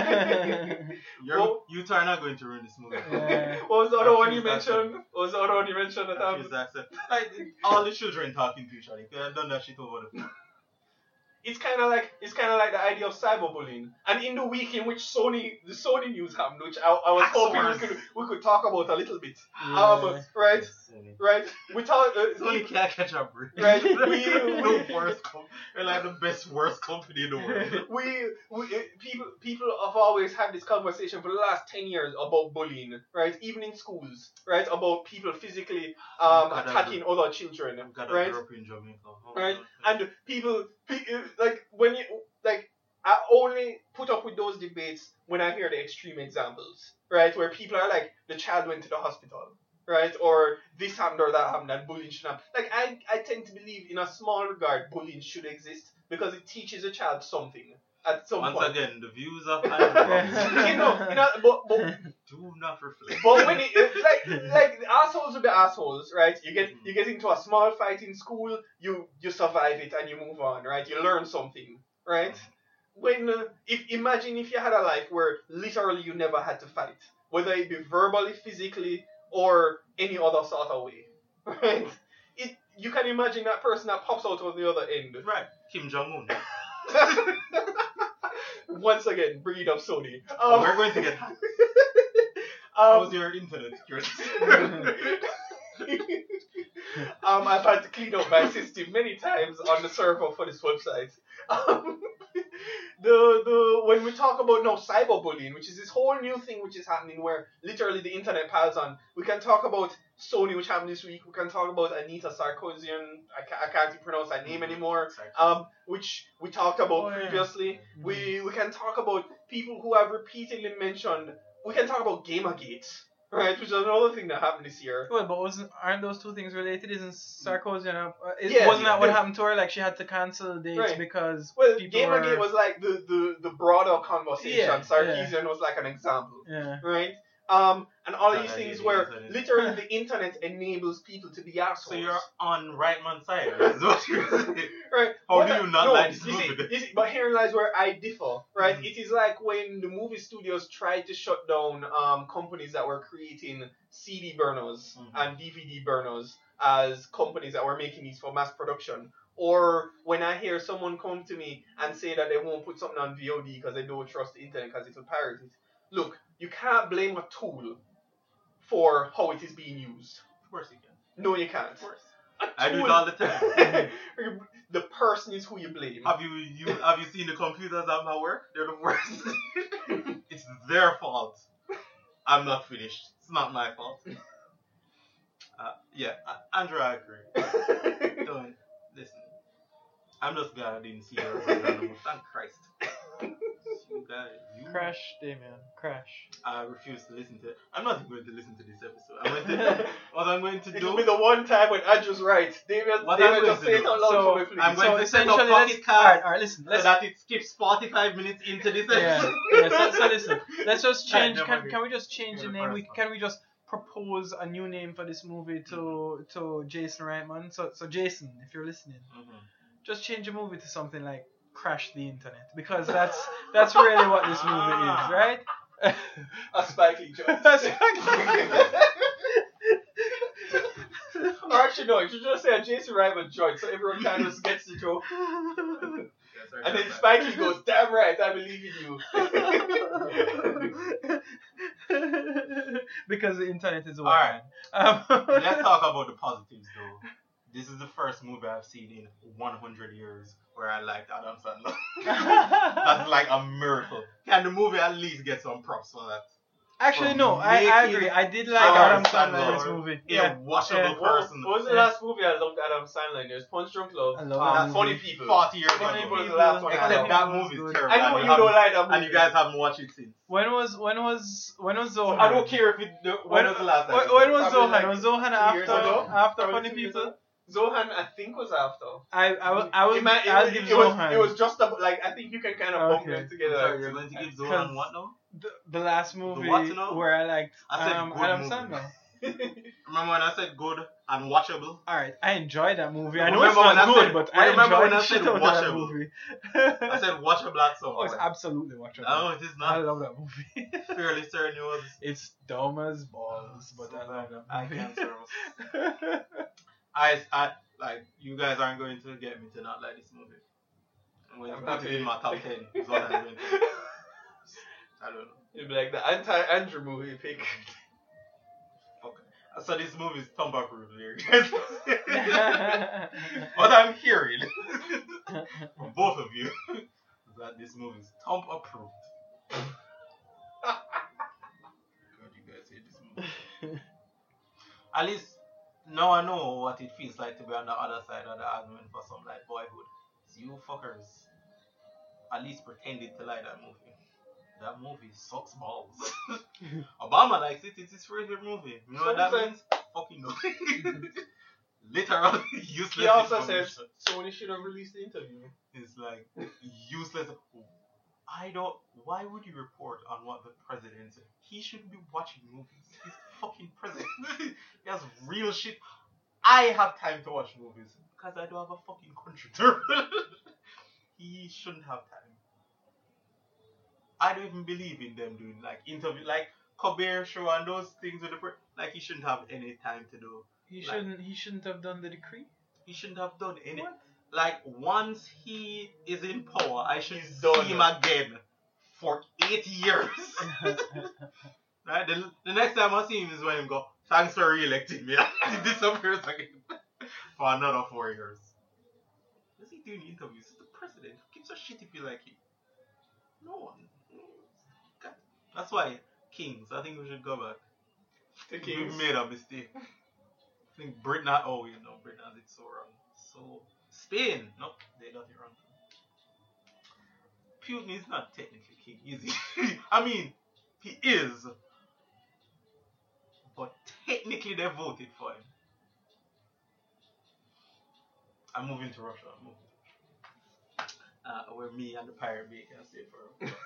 yeah. You're, Well- you two are not going to ruin this movie. What was the other I one you refuse that mentioned? What was the other one you mentioned that I happened? refuse to accept. Like, all the children talking to each other. You could have done that shit over the phone. It's kind of like it's kind of like the idea of cyberbullying. And in the week in which Sony the Sony news happened, which I, I was That's hoping we worse. could we could talk about a little bit. Yeah. Um, right, Sony. right. We talk. Uh, Sony can't catch a break. Right, we- They're the we- worst com- They're like the best worst company in the world. we, we uh, people people have always had this conversation for the last ten years about bullying, right? Even in schools, right? About people physically um, God, I attacking other children, I've got a right? girl up in Jamaica. Oh, Right? God. And people, pe- uh, like when you like I only put up with those debates when I hear the extreme examples, right? Where people are like, the child went to the hospital, right? Or this happened or that happened and bullying should happen. Like, I, I tend to believe in a small regard bullying should exist because it teaches a child something at some Once point. again, the views of Andrew you know, you know, but, but, do not reflect. but when it, it like like the assholes will be assholes, right? You get you get into a small fight in school, you you survive it and you move on, right? You learn something, right? When uh, if imagine if you had a life where literally you never had to fight, whether it be verbally, physically, or any other sort of way, right? It you can imagine that person that pops out on the other end, right? Kim Jong Un. Once again, bringing up Sony. Um, oh, we're going to get hacked. um, How's your internet security? um, I've had to clean up my system many times on the server for this website. Um, the the when we talk about now cyberbullying, which is this whole new thing which is happening where literally the internet piles on. We can talk about Sony, which happened this week. We can talk about Anita Sarkeesian. I, ca- I can't even pronounce that name anymore. Um, which we talked about Oh, yeah. previously. We we can talk about people who have repeatedly mentioned. We can talk about Gamergate, right? Which is another thing that happened this year. Well, but wasn't aren't those two things related? Isn't Sarkozy and uh, is, Yeah, wasn't that what yeah. happened to her? Like she had to cancel dates Right. because Well, people Gamergate were... was like the, the, the broader conversation. Yeah, Sarkeesian was like an example, yeah. right? Um, and all Not these that things easy, where isn't it? literally the internet enables people to be assholes. So you're on right man's side. Is what you're saying. Right. How What do I- you not no, like this you see, movie? you see, but herein lies where I differ, right? Mhm. It is like when the movie studios tried to shut down um, companies that were creating C D burners Mhm. and D V D burners as companies that were making these for mass production. Or when I hear someone come to me and say that they won't put something on V O D because they don't trust the internet because it will pirate it. Look, you can't blame a tool for how it is being used. Of course you can. No, you can't. Of course. A I do it tool- all the time. The person is who you blame. Have you, you have you seen the computers at my work? They're the worst. It's their fault. I'm not finished. It's not my fault. Uh, yeah, uh, Andrew, I agree. Don't listen. I'm just glad I didn't see her. Thank Christ. You guys, you Crash, Damien, crash. I refuse to listen to it. I'm not going to listen to this episode. I'm going to, what I'm going to It'll do. be the one time when Andrew's right. David, What David I'm just going say to it do. out loud So, for me, please. I'm going So to set up essentially, let's, Pocket alright, Cast alright, listen, so let's, that it skips forty-five minutes into this yeah, episode. yeah, so, so listen, let's just change, Right, no, can, okay. can we just change Yeah, the the name? We, first one. can we just propose a new name for this movie to to Jason Reitman? So, so Jason, if you're listening, Mhm. just change the movie to something like Crash the Internet, because that's that's really what this movie is, right? A Spike Lee joke. That's Or actually, no, you should just say a Jason Reitman joint so everyone kind of gets the joke. Yeah, sorry And then about Spike Lee goes, damn right, I believe in you. because the internet is a Alright. Um, that. Let's talk about the positives though. This is the first movie I've seen in one hundred years where I liked Adam Sandler. That's like a miracle. Can the movie at least get some props for that? Actually, For no, I, I making agree. I did like Adam Adam Sandler in this Sandler movie. A Yeah. watchable Yeah. What, person. what was the Yeah. last movie I loved Adam Sandler in? There's Punch Drunk Love. I love Uh, that Funny movie. People. forty years Funny ago. People was the last one I Except loved. that was movie is good. terrible. I know and you don't haven't- like that movie. And you guys haven't watched it since. When was when was when was So Zohan? I don't care if it. When, When, was the last time? when, when was Probably Zohan? like was Zohan two years after ago? after Probably Funny two years People? ago. Zohan, I think, was after. I I will I will It might- it I'll was- give it was, Zohan. it was just a, like I think you can kind of bump Okay. them together. Sorry, you're going to give Zohan Because- what now? the, the last movie what now? where I liked I said um, good Adam movie. Sandler. Remember when I said good and watchable? Alright, I enjoyed that movie. I know Remember it's when not I good, said- but I remember enjoyed when the I shit said out of that watchable? movie. I said watchable at some Oh, it's point. absolutely watchable. No, it is I not. love that movie. Fairly certain it was. It's dumb as balls, but I love that I movie. can't serve. I, I, like, you guys aren't going to get me to not like this movie. I'm going to I'm put it happy. in my top ten. Is what I'm going to do. I don't know. It'd be like the anti-Andrew movie pick. Okay. So this movie is thumb approved here. What I'm hearing from both of you is that this movie is thumb approved. God, you guys hate this movie. At least now I know what it feels like to be on the other side of the argument for some like boyhood. It's you fuckers at least pretended to like that movie. That movie sucks balls. Obama likes it. It's his favorite movie. You know what that means? Fucking no. Literally useless. He also says Sony should have released the interview. It's like useless. I don't. Why would you report on what the president said? He shouldn't be watching movies. He's the fucking president. He has real shit. I have time to watch movies because I don't have a fucking country to run. He shouldn't have time. I don't even believe in them doing like interview, like Colbert Show and those things with the pre- like he shouldn't have any time to do. He like, shouldn't. He shouldn't have done the decree. He shouldn't have done any. What? Like once he is in power, I should He's see done. him again for eight years. Right? The, the next time I see him is when he go, thanks for re-electing me. He disappears again for another four years. What's he doing interviews? He's the president. Who gives a shit if you like him? No one. God. That's why Kings. I think we should go back. The Kings. We've made a mistake. I think Britain. Oh, you know, Britain has it so wrong. So Spain. Nope, they got it wrong. Putin is not technically king, is he? I mean, he is. But technically they voted for him. I'm moving to Russia. I'm moving to Russia. Uh, where me and the Pirate Bay can stay for him.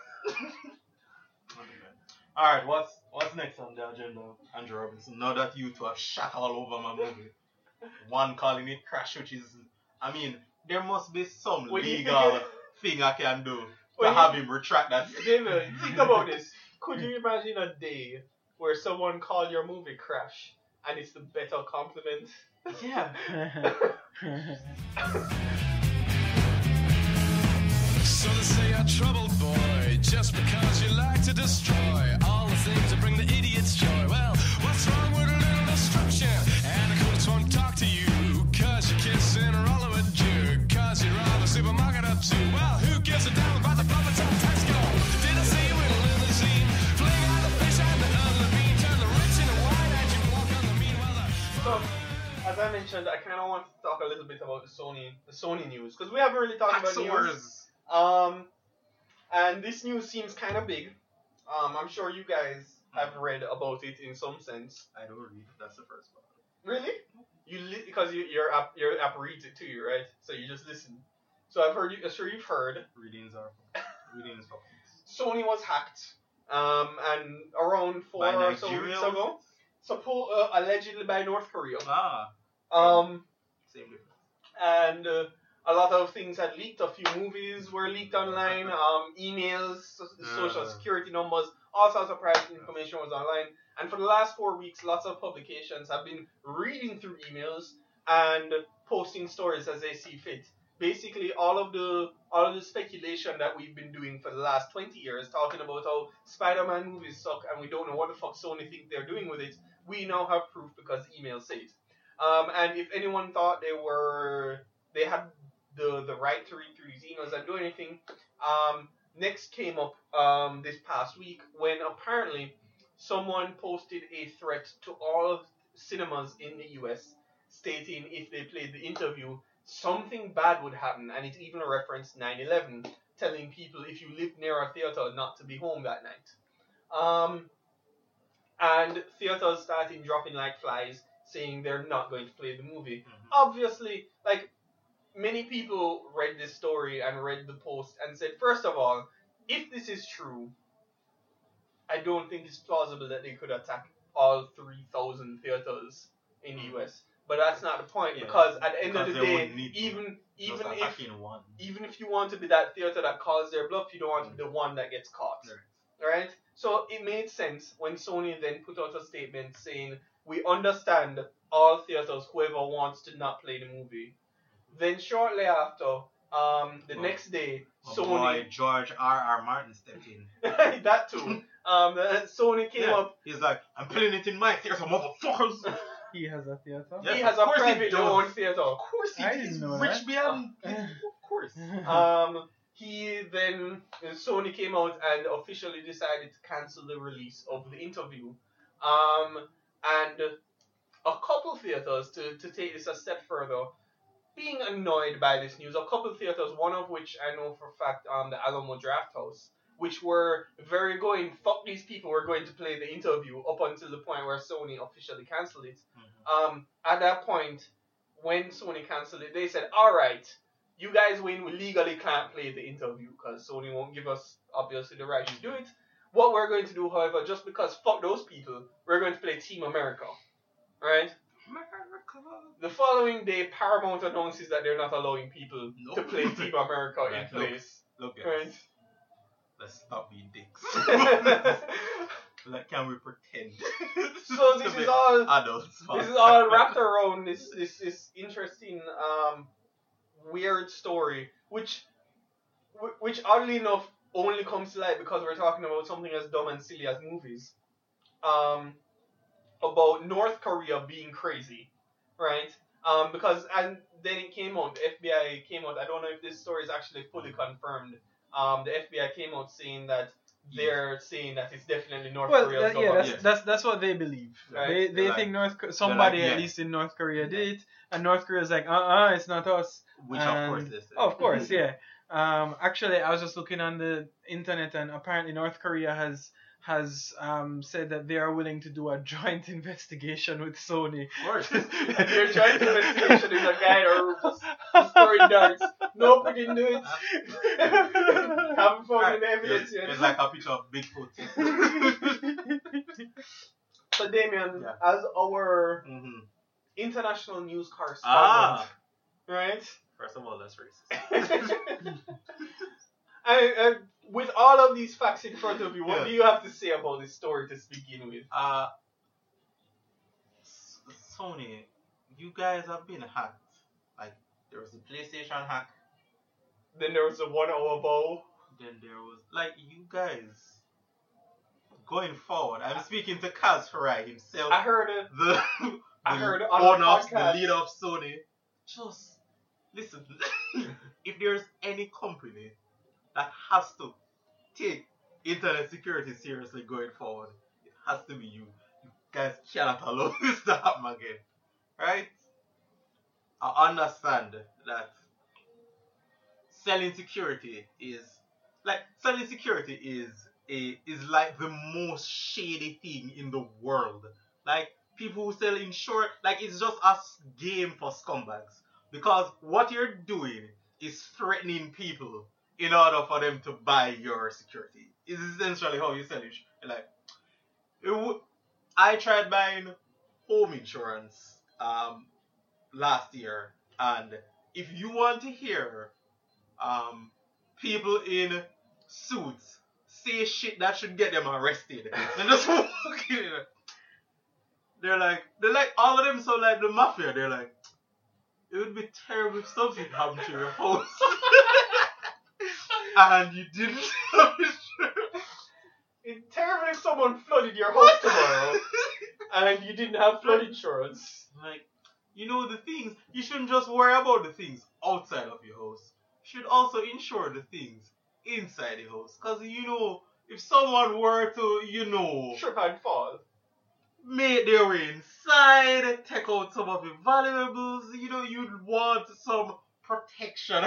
Alright, what's what's next on the agenda, Andrew Robinson? Now that you two have shot all over my movie. One calling it Crash, which is, I mean, there must be some When you legal think thing I can do to When have you- him retract that. David, think about this. Could you imagine a day where someone called your movie Crash and it's the better compliment? Yeah. So they say a troubled boy, just because you like to destroy all the things that bring the idiots joy. Well, what's wrong with a little destruction? And I just won't talk to you, cause you're kissing a roller with Jew, cause you're all the supermarket up to. Well, who gives a damn about the profits on Tesco? Did I see you in a limousine? Fling out the fish and the other bean, turn the rich into wine and you walk on the mean. Well, So, as I mentioned, I kind of want to talk a little bit about the Sony, the Sony news, because we haven't really talked about news. Um, and this news seems kind of big. Um, I'm sure you guys have read about it in some sense. I don't read. That's the first part. Really? You li- because you, your app your app reads it to you, right? So you just listen. So I've heard you. I'm sure you've heard. Readings are readings are. Sony was hacked. Um, and around four By or so Nigeria, weeks was ago, suppo- uh, allegedly by North Korea. Ah. Um, Same difference. and uh, a lot of things had leaked. A few movies were leaked online. Um, emails, so- social Uh. security numbers, all sorts of private information was online. And for the last four weeks, lots of publications have been reading through emails and posting stories as they see fit. Basically, all of the all of the speculation that we've been doing for the last twenty years, talking about how Spider-Man movies suck and we don't know what the fuck Sony think they're doing with it, we now have proof because emails say it. Um, and if anyone thought they were they had the the right to read through these emails and do anything, um, next came up um, this past week when apparently someone posted a threat to all cinemas in the U S stating if they played the interview, something bad would happen, and it even referenced nine eleven, telling people if you live near a theater not to be home that night. Um, and theaters started dropping like flies, saying they're not going to play the movie. Mm-hmm. Obviously, like, many people read this story and read the post and said, first of all, if this is true, I don't think it's plausible that they could attack all three thousand theaters in the U S. But that's not the point, Yeah, because at the end because of the they day, wouldn't need to. even Just even if attacking one. even if you want to be that theater that calls their bluff, you don't want to be the one that gets caught. Right? So it made sense when Sony then put out a statement saying, we understand all theaters, whoever wants to not play the movie. Then shortly after, um, the Well, next day, My Sony... boy George R. R. Martin stepped in. that too. Um, the- Sony came Yeah. up... He's like, I'm putting it in my theater, motherfuckers. He has a theater. Yes, he has of a course he privately does. owned theater. Of course he I is. didn't know Rich that. beyond. Of course. Um, he then Sony came out and officially decided to cancel the release of the interview. Um, and a couple theaters to, to take this a step further being annoyed by this news. A couple of theaters, one of which I know for a fact, um, the Alamo Draft House, which were very going, fuck these people, we're going to play the interview up until the point where Sony officially cancelled it. Mm-hmm. Um, at that point, when Sony cancelled it, they said, alright, you guys win, we legally can't play the interview because Sony won't give us, obviously, the right to do it. What we're going to do, however, just because fuck those people, we're going to play Team America. Right? America. The following day, Paramount announces that they're not allowing people nope. to play Team America right, in place. Look, look right? Let's stop being dicks. Like, can we pretend? So this is all adults. This is all wrapped around this this this interesting um weird story, which which oddly enough only comes to light because we're talking about something as dumb and silly as movies. Um, about North Korea being crazy, right? Um, because and then it came out, the F B I came out. I don't know if this story is actually fully confirmed. Um, the F B I came out saying that they're yeah. saying that it's definitely North well, Korea's that, yeah, that's, yes. that's that's what they believe. Right? They they like, think North somebody like, yeah. at least in North Korea did it, and North Korea's like, uh uh, it's not us. Which and, of course is. Oh, of course, yeah. Um, actually, I was just looking on the internet, and apparently North Korea has has um said that they are willing to do a joint investigation with Sony. Of course. Their joint investigation is a guy or just, just throwing darts. Nope, we didn't do it. Haven't found right. any evidence yet. It's like a picture of Bigfoot. So Damien, yeah. as our mm-hmm. international news correspondent, ah. right? First of all, that's racist. I, I, with all of these facts in front of you, what yeah. do you have to say about this story to begin with? Uh, Sony, you guys have been hacked. Like, there was a PlayStation hack. Then there was a one-hour bow. Then there was, like, you guys, going forward, I'm speaking to Kaz Farai himself. I heard it. The, the I heard it on owner, the leader of Sony. Just, listen, if there's any company that has to take internet security seriously going forward, it has to be you. You guys cannot allow this to happen again. Right? I understand that selling security is like selling security is a is like the most shady thing in the world. Like people who sell insurance, like it's just a game for scumbags. Because what you're doing is threatening people in order for them to buy your security. Is essentially how you sell it. Like, it w- I tried buying home insurance um, last year, and if you want to hear um, people in suits say shit that should get them arrested, and just walking in, they're like, they're like, all of them sound like the mafia. They're like, it would be terrible if something happened to your house. And you didn't have insurance. It's terrible if someone flooded your house tomorrow and you didn't have flood insurance. Like, you know the things, you shouldn't just worry about the things outside of your house. You should also insure the things inside the house. Because, you know, if someone were to, you know, trip and fall, make their way inside, take out some of your valuables, you know, you'd want some protection.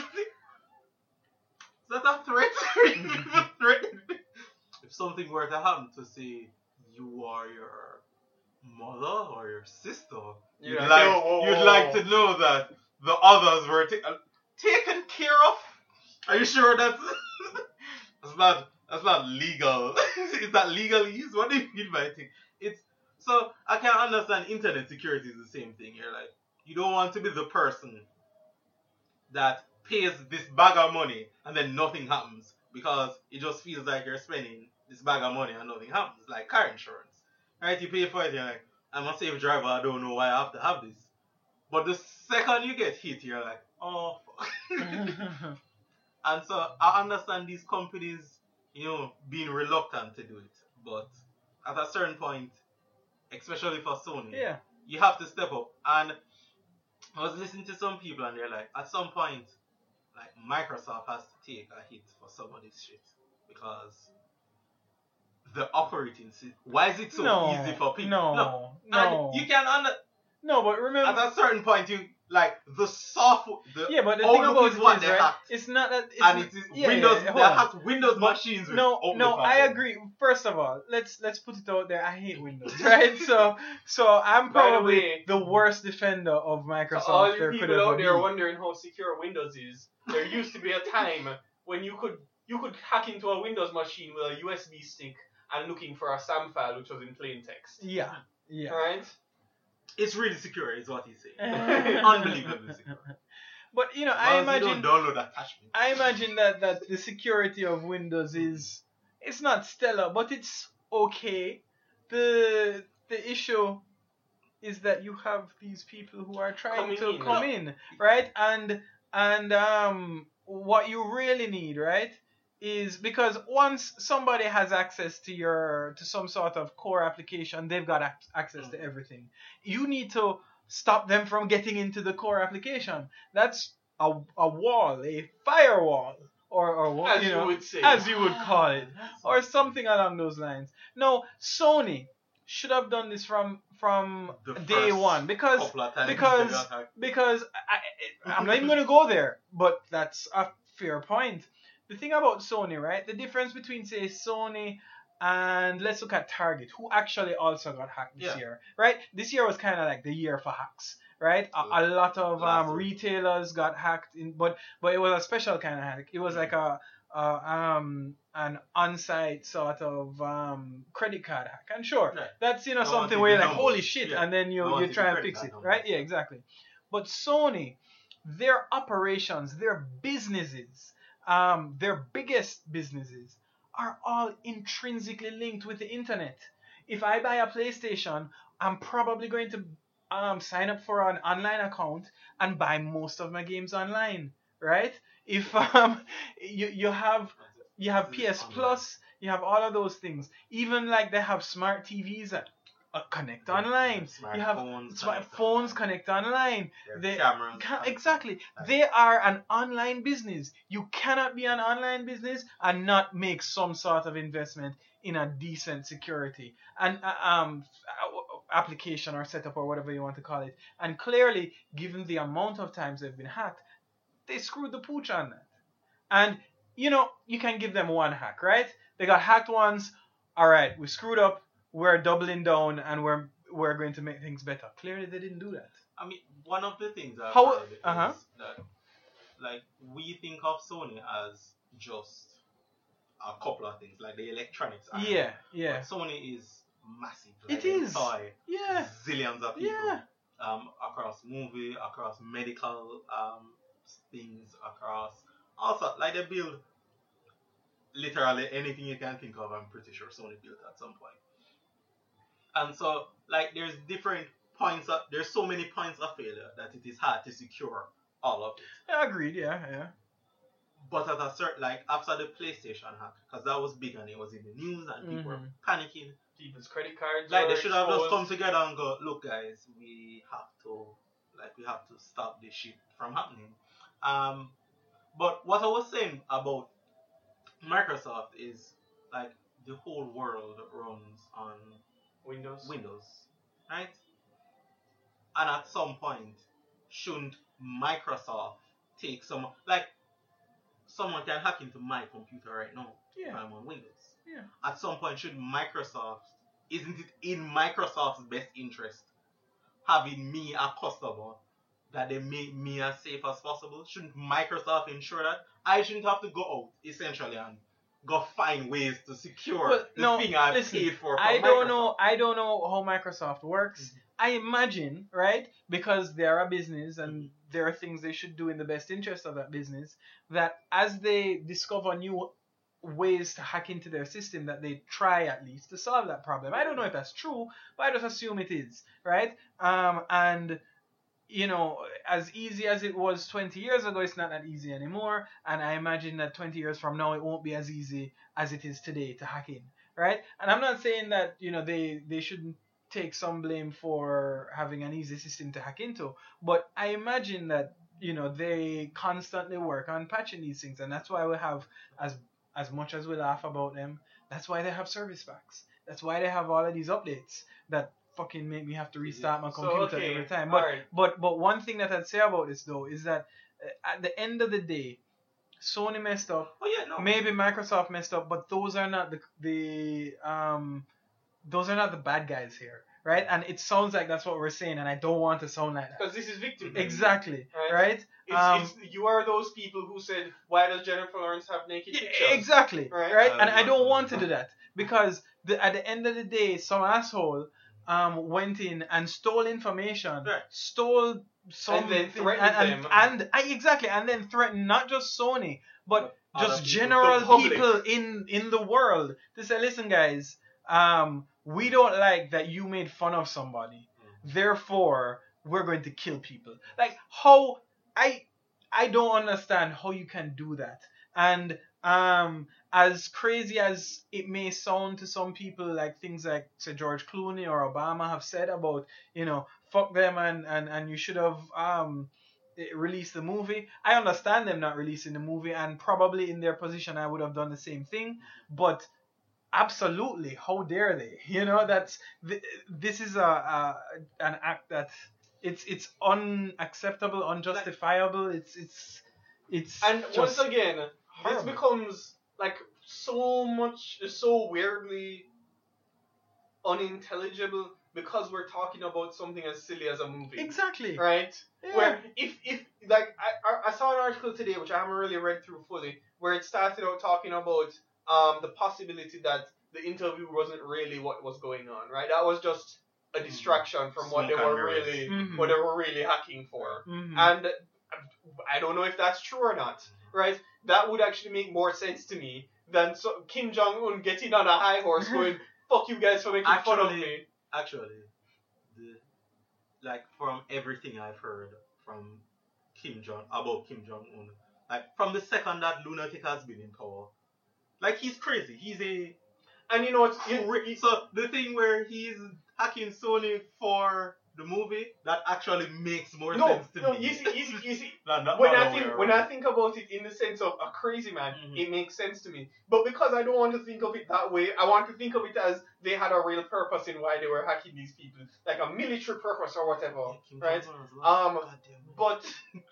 Is that a threat? threat? If something were to happen to, say, you or your mother or your sister, you'd, yeah, like, whoa, whoa, you'd whoa. like to know that the others were ta- uh, taken care of. Are you sure that's that's not that's not legal? Is that legalese? What do you mean by it? It's so I can understand internet security is the same thing. You're like, you don't want to be the person that pays this bag of money and then nothing happens because it just feels like you're spending this bag of money and nothing happens, like car insurance. Right? You pay for it, you're like, I'm a safe driver, I don't know why I have to have this. But the second you get hit, you're like, oh, fuck. And so I understand these companies, you know, being reluctant to do it. But at a certain point, especially for Sony, yeah, you have to step up. And I was listening to some people and they're like, at some point, like Microsoft has to take a hit for some of this shit because the operating system. Why is it so no, easy for people? No, no, no. And you can under. No, but remember at a certain point, you like the software. The Yeah, but the thing Outlook about is it what is, they right, hacked. it's not that. It's And n- it is yeah, Windows. yeah, They hold on. hacked Windows But machines. With No, Outlook no, on I them. agree. First of all, let's let's put it out there. I hate Windows, right? So, so I'm By the probably way- the worst defender of So Microsoft all you there could people ever out there be. wondering how secure Windows is, there used to be a time when you could you could hack into a Windows machine with a U S B stick and looking for a SAM file which was in plain text. Yeah, yeah. Right? It's really secure, is what he's saying. Unbelievably secure. But you know, As I long as you imagine, don't download attachments. I imagine that that the security of Windows is it's not stellar, but it's okay. The the issue is that you have these people who are trying Coming to in. come in, right? And and um, what you really need, right, is because once somebody has access to your to some sort of core application, they've got ac- access to everything. You need to stop them from getting into the core application. That's a, a wall, a firewall, or or what As you you know, would say. as you would call it, or something along those lines. No, Sony should have done this from from The day first one because couple of times because they got hacked. because I, I, I'm not even gonna go there, but that's a fair point. The thing about Sony, right? The difference between say Sony and let's look at Target, who actually also got hacked this Yeah. year, right? This year was kind of like the year for hacks, right? A, a lot of Last um, year. retailers got hacked, in, but but it was a special kind of hack. It was like a, a um an on-site sort of um credit card hack, and sure, Right. that's you know No something one where you're sees like the holy numbers. shit, Yeah. and then you No one you sees try the and credit fix card it, numbers. right? Yeah, exactly. But Sony, their operations, their businesses, um, their biggest businesses are all intrinsically linked with the internet. If I buy a PlayStation, I'm probably going to um, sign up for an online account and buy most of my games online, right? If um, you you have you have P S Plus, you have all of those things. Even like they have smart T Vs that uh, connect online. You have Smartphones smartphones connect online. Their They cameras ca- connect exactly. They are an online business. You cannot be an online business and not make some sort of investment in a decent security and uh, um a- application or setup or whatever you want to call it. And clearly, given the amount of times they've been hacked, they screwed the pooch on that. And you know, you can give them one hack, right? They got hacked once. All right, we screwed up. We're doubling down and we're we're going to make things better. Clearly, they didn't do that. I mean, one of the things I've How- heard is uh-huh. that, like, we think of Sony as just a couple of things, like the electronics. arm. Yeah, yeah. But Sony is massive. It Like, they is. employ Yeah. Zillions of people. Yeah. Um, across movie, across medical um things, across also like they build literally anything you can think of. I'm pretty sure Sony built at some point. And so, like, there's different points of, there's so many points of failure that it is hard to secure all of it. Yeah, agreed. Yeah, yeah. But at a certain, like, after the PlayStation hack, because that was big and it was in the news and people were Mhm. panicking. People's credit cards. Like, were they should have just exposed. come together and go, look, guys, we have to, like, we have to stop this shit from happening. Um, but what I was saying about Microsoft is, like, the whole world runs on Windows. Windows, right? And at some point, shouldn't Microsoft take some, like, someone can hack into my computer right now if Yeah. I'm on Windows. Yeah. At some point, should Microsoft, isn't it in Microsoft's best interest having me a customer that they make me as safe as possible? Shouldn't Microsoft ensure that I shouldn't have to go out essentially and go find ways to secure Well, the no, thing I listen, paid for? From I don't Microsoft? know. I don't know how Microsoft works. I imagine, right, because they're a business and there are things they should do in the best interest of that business, that as they discover new ways to hack into their system, that they try at least to solve that problem. I don't know if that's true, but I just assume it is, right? Um, and you know, as easy as it was twenty years ago, it's not that easy anymore. And I imagine that twenty years from now, it won't be as easy as it is today to hack in, right? And I'm not saying that, you know, they, they shouldn't take some blame for having an easy system to hack into, but I imagine that, you know, they constantly work on patching these things. And that's why we have, as as much as we laugh about them, that's why they have service packs. That's why they have all of these updates that fucking make me have to restart my So, computer okay, every time. But alright. but but one thing that I'd say about this though is that uh, at the end of the day, Sony messed up. Oh yeah, no. Maybe Microsoft messed up, but those are not the the um those are not the bad guys here, right? And it sounds like that's what we're saying, and I don't want to sound like that. Because this is victim. Exactly, Right? right? It's, Um, it's, you are those people who said, why does Jennifer Lawrence have naked Yeah, pictures? exactly, Right? right? Uh, and I don't yeah. want to do that because the, at the end of the day, some asshole um went in and stole information, Right. stole some And then thing- threatened and, and, them. and I, exactly, and then threatened not just Sony but Other just people, general the public. people in in the world to say, listen, guys, um, we don't like that you made fun of somebody, therefore we're going to kill people. Like how I I don't understand how you can do that. And um, as crazy as it may sound to some people, like things like say George Clooney or Obama have said about, you know, fuck them and and, and you should have um released the movie. I understand them not releasing the movie, and probably in their position I would have done the same thing. But absolutely, how dare they? You know, that's th- this is a, a an act that it's it's unacceptable, unjustifiable. It's it's it's And just once again, this horrible. becomes like so much, so weirdly unintelligible because we're talking about something as silly as a movie. Exactly. Right? Yeah. Where if if like I, I I saw an article today which I haven't really read through fully, where it started out talking about um the possibility that the interview wasn't really what was going on, right? That was just a distraction from what they Smoke and were mirrors. really Mhm. what they were really hacking for. Mhm. And I don't know if that's true or not, right? That would actually make more sense to me than so, Kim Jong Un getting on a high horse going, "Fuck you guys for making fun of Actually- me." Actually, the, like from everything I've heard from Kim Jong about Kim Jong Un, like from the second that lunatic has been in power, like he's crazy. He's a And you know what? You, cra- so the thing where he's hacking Sony for the movie, that actually makes more no, sense to no, me. you see, you see, you see. Not- not when the I other way think when around. I think about it in the sense of a crazy man, Mhm. it makes sense to me. But because I don't want to think of it that way, I want to think of it as they had a real purpose in why they were hacking these people, like a military purpose or whatever, Yeah, Kim right? Jong-un was like, Um, "Goddamn it." But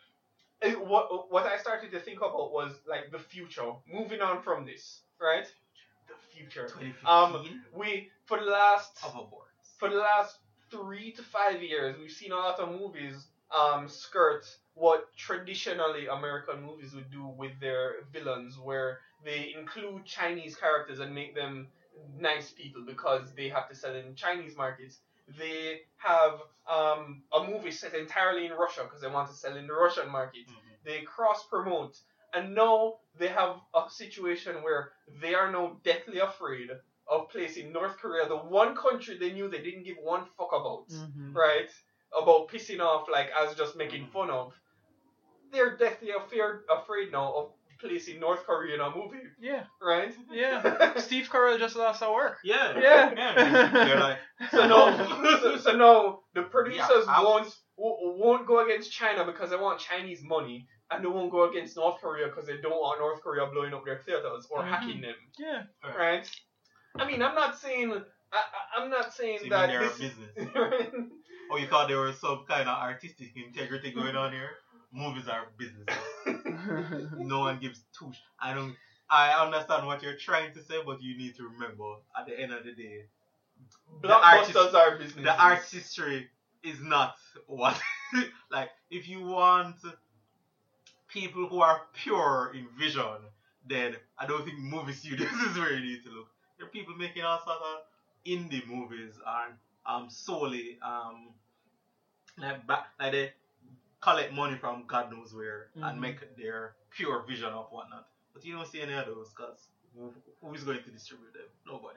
it, what what I started to think about was like the future. Moving on from this, right? The future. twenty fifteen Um, we for the last hoverboards. for the last three to five years, we've seen a lot of movies um, skirt what traditionally American movies would do with their villains, where they include Chinese characters and make them nice people because they have to sell in Chinese markets. They have um, a movie set entirely in Russia because they want to sell in the Russian market. Mhm. They cross promote, and now they have a situation where they are now deathly afraid of placing North Korea, the one country they knew they didn't give one fuck about, Mhm. right? About pissing off, like, as just making Mhm. fun of. They're deathly afraid, afraid now of placing North Korea in a movie, Yeah, right? yeah. Steve Carell just lost at work. Yeah, Yeah. yeah. They're like, So now, so, so now the producers Yeah, I won't was- w- won't go against China because they want Chinese money, and they won't go against North Korea because they don't want North Korea blowing up their theaters or Mhm. hacking them, Yeah. right? I mean, I'm not saying I, I, I'm not saying So you that mean they're a this business? Oh, you thought there was some kind of artistic integrity going on here? Movies are businesses. No one gives two. Sh- I don't. I understand what you're trying to say, but you need to remember, at the end of the day, blockbusters artist- are businesses. the artistry is not what. Like, if you want people who are pure in vision, then I don't think movie studios is where you need to look. There are people making all sorts of indie movies and um solely um like ba- like they collect money from God knows where Mhm. and make their pure vision of whatnot. But you don't see any of those because who, who is going to distribute them? Nobody.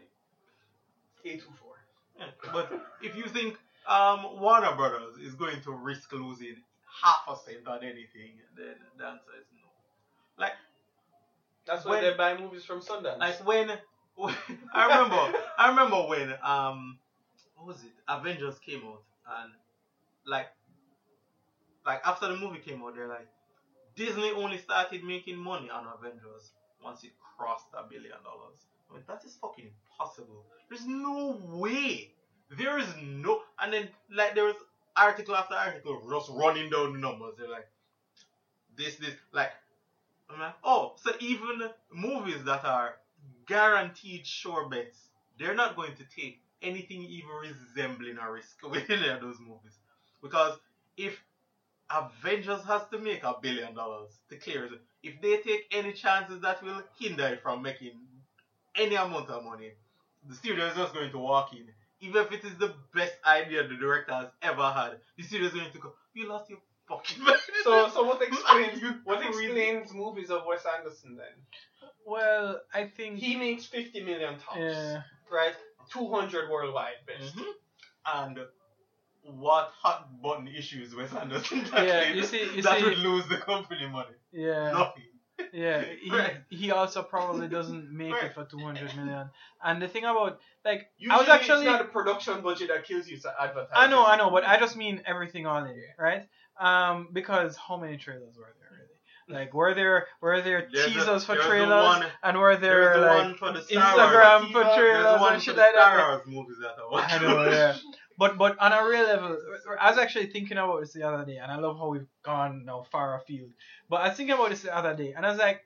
A twenty-four. Yeah. But if you think um Warner Brothers is going to risk losing half a cent on anything, then the answer is no. Like That's why When- they buy movies from Sundance. like when, when I remember I remember when um what was it? Avengers came out and like like after the movie came out they're like Disney only started making money on Avengers once it crossed a billion dollars. I mean, that is fucking impossible. There's no way there is no, and then like there was article after article just running down the numbers. They're like this, this, like, I'm like, oh, so even movies that are guaranteed sure bets, they're not going to take anything even resembling a risk with any of those movies, because if Avengers has to make a billion dollars to clear it, if they take any chances that will hinder it from making any amount of money, the studio is just going to walk in. Even if it is the best idea the director has ever had, the studio is going to go, you lost your fucking mind. So, so what explains what explains movies of Wes Anderson then? Well, I think he makes fifty million tops, Yeah. right? two hundred worldwide best. Mm-hmm. And what hot button issues Wes Anderson Yeah, tackling you see, you that see, would lose the company money? Yeah. Nothing. Yeah, he, Right. he also probably doesn't make Right. it for two hundred million. And the thing about, like, Usually I was actually. it's not a production budget that kills you, it's advertising. I know, I know, but I just mean everything on it, right? Um, because how many trailers were there really? Like, were there were there There's teasers a- for there's the trailers, one- and were there there's the like one for the Star Instagram Wars. for There's the trailers one and for shit the like Star that? Wars movies that I watched. I know, yeah. But but on a real level, I was actually thinking about this the other day, and I love how we've gone now far afield. But I was thinking about this the other day, and I was like,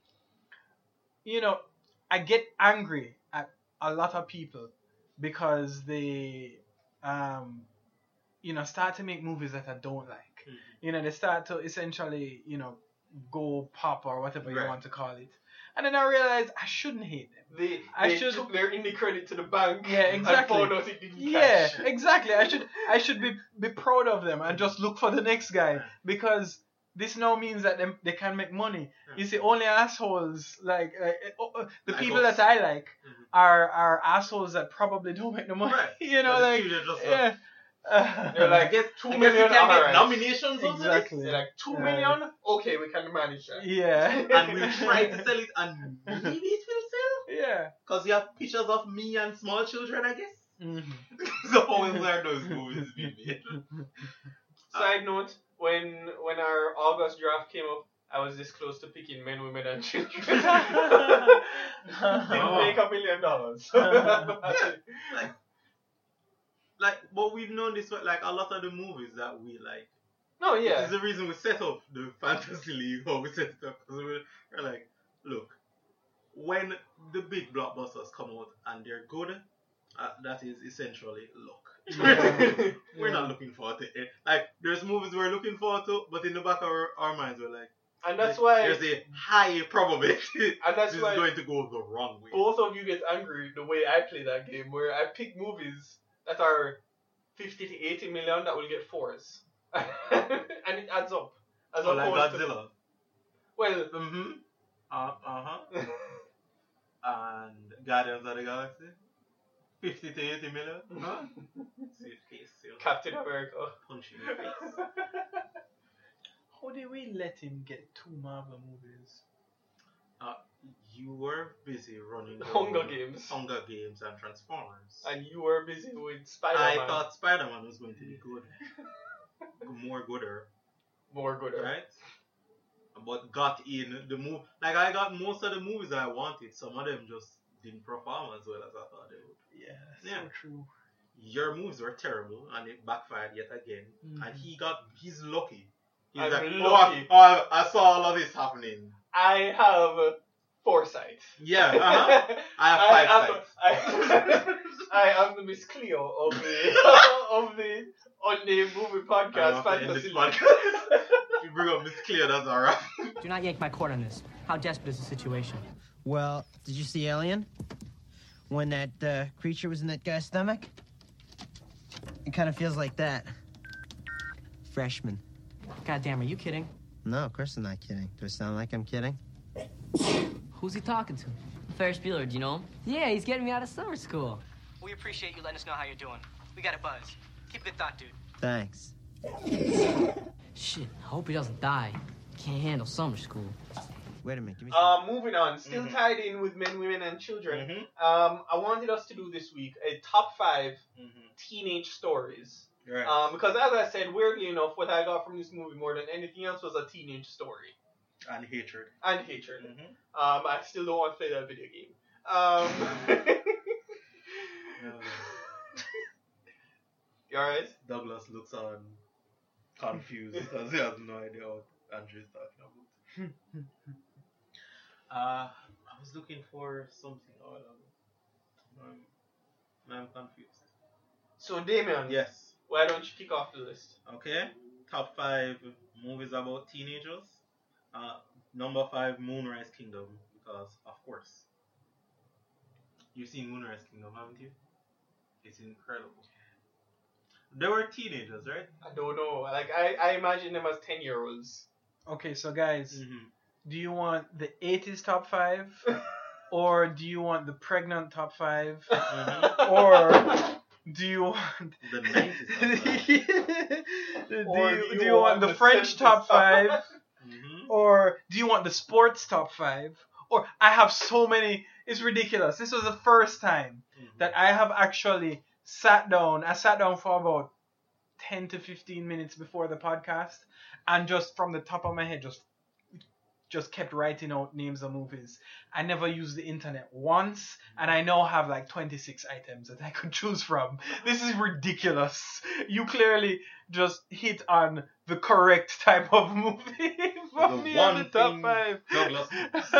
you know, I get angry at a lot of people because they, um, you know, start to make movies that I don't like. Mm-hmm. You know, they start to essentially, you know, go pop or whatever you Right. want to call it. And then I realized I shouldn't hate them. They, I they should- took their indie credit to the bank Yeah, exactly. and found out it didn't Yeah, cash. exactly. I should I should be be proud of them and just look for the next guy, because this now means that them they can make money. You see, only assholes like uh, uh, uh, the Like people us. that I like are are assholes that probably don't make the money. Right. You know, But the like studio just, uh, yeah. Uh, They're like, guess two I guess million, we can get alright. nominations on this. Exactly. They're like, two Yeah. million? Okay, we can manage that. Yeah. And we'll try to sell it, and maybe it will sell. Yeah. Because you have pictures of me and small children, I guess. Mhm. So always are those movies being made. Side note, when when our August draft came up, I was this close to picking Men, Women, and Children. Didn't make a million dollars. Yeah. Like, like, but we've known this, like, a lot of the movies that we like. No, yeah. This is the reason we set up the Fantasy League, or we set it up, because we're, we're like, look, when the big blockbusters come out and they're good, uh, that is essentially luck. Yeah. We're Yeah. not looking forward to it. Like, there's movies we're looking forward to, but in the back of our, our minds, we're like, And that's like, why there's a high probability And that's this why is going to go the wrong way. both of you get angry the way I play that game, where I pick movies that are fifty to eighty million that will get fours. And it adds up. As Oh, like opposed to- Godzilla. Well, Mm-hmm. Uh, uh-huh. And Guardians of the Galaxy. fifty to eighty million. Huh? See your face, you know. Captain America. Punch you in the face. How did we let him get two Marvel movies? Uh, you were busy running Hunger over Games. Hunger Games and Transformers. And you were busy with Spider-Man. I thought Spider-Man was going to be good. More gooder, More good. right? But got in the move. Like, I got most of the movies I wanted. Some of them just didn't perform as well as I thought they would. Yeah, that's Yeah. so true. Your moves were terrible, and it backfired yet again. Mhm. And he got, he's lucky. He's I'm like, lucky. oh, I, oh I, I saw all of this happening. I have foresight. Yeah, uh-huh. I have five am, sides. I, I am the Miss Cleo of the of the on the movie I podcast have to end Fantasy this League. podcast. If you bring up Miss Clear, that's alright. Do not yank my cord on this. How desperate is the situation? Well, did you see Alien? When that uh, creature was in that guy's stomach? It kind of feels like that. Freshman. Goddamn, are you kidding? No, of course I'm not kidding. Do I sound like I'm kidding? Who's he talking to? Ferris Bueller, do you know him? Yeah, he's getting me out of summer school. We appreciate you letting us know how you're doing. We got a buzz. Keep a good thought, dude. Thanks. Shit, I hope he doesn't die. Can't handle summer school. Wait a minute. Give me Uh, moving on, still Mhm. tied in with Men, Women, and Children. Mhm. Um, I wanted us to do this week a top five Mm-hmm. teenage stories. Right. Um, because as I said, weirdly enough, what I got from this movie more than anything else was a teenage story and hatred. and hatred. Mm-hmm. Um, I still don't want to play that video game. Um, You alright? Douglas looks on confused because he has no idea what Andrew is talking about. uh, I was looking for something. Oh, I'm, I'm confused. So, Damien. Yes. Why don't you kick off the list? Okay. Top five movies about teenagers. Uh, number five, Moonrise Kingdom, because of course. You've seen Moonrise Kingdom, haven't you? It's incredible. They were teenagers, right? I don't know. Like I, I imagine them as ten year olds. Okay, so guys, Mm-hmm. do you want the eighties top five, or do you want the pregnant top five, Mm-hmm. or do you want The nineties top five. do, Or you, do you want the French seventies top top five, Mm-hmm. or do you want the sports top five? Or I have so many. It's ridiculous. This was the first time Mm-hmm. that I have actually sat down. I sat down for about ten to fifteen minutes before the podcast, and just from the top of my head, just just kept writing out names of movies. I never used the internet once, and I now have like twenty-six items that I could choose from. This is ridiculous. You clearly just hit on the correct type of movie for The me one on the top thing five. Douglas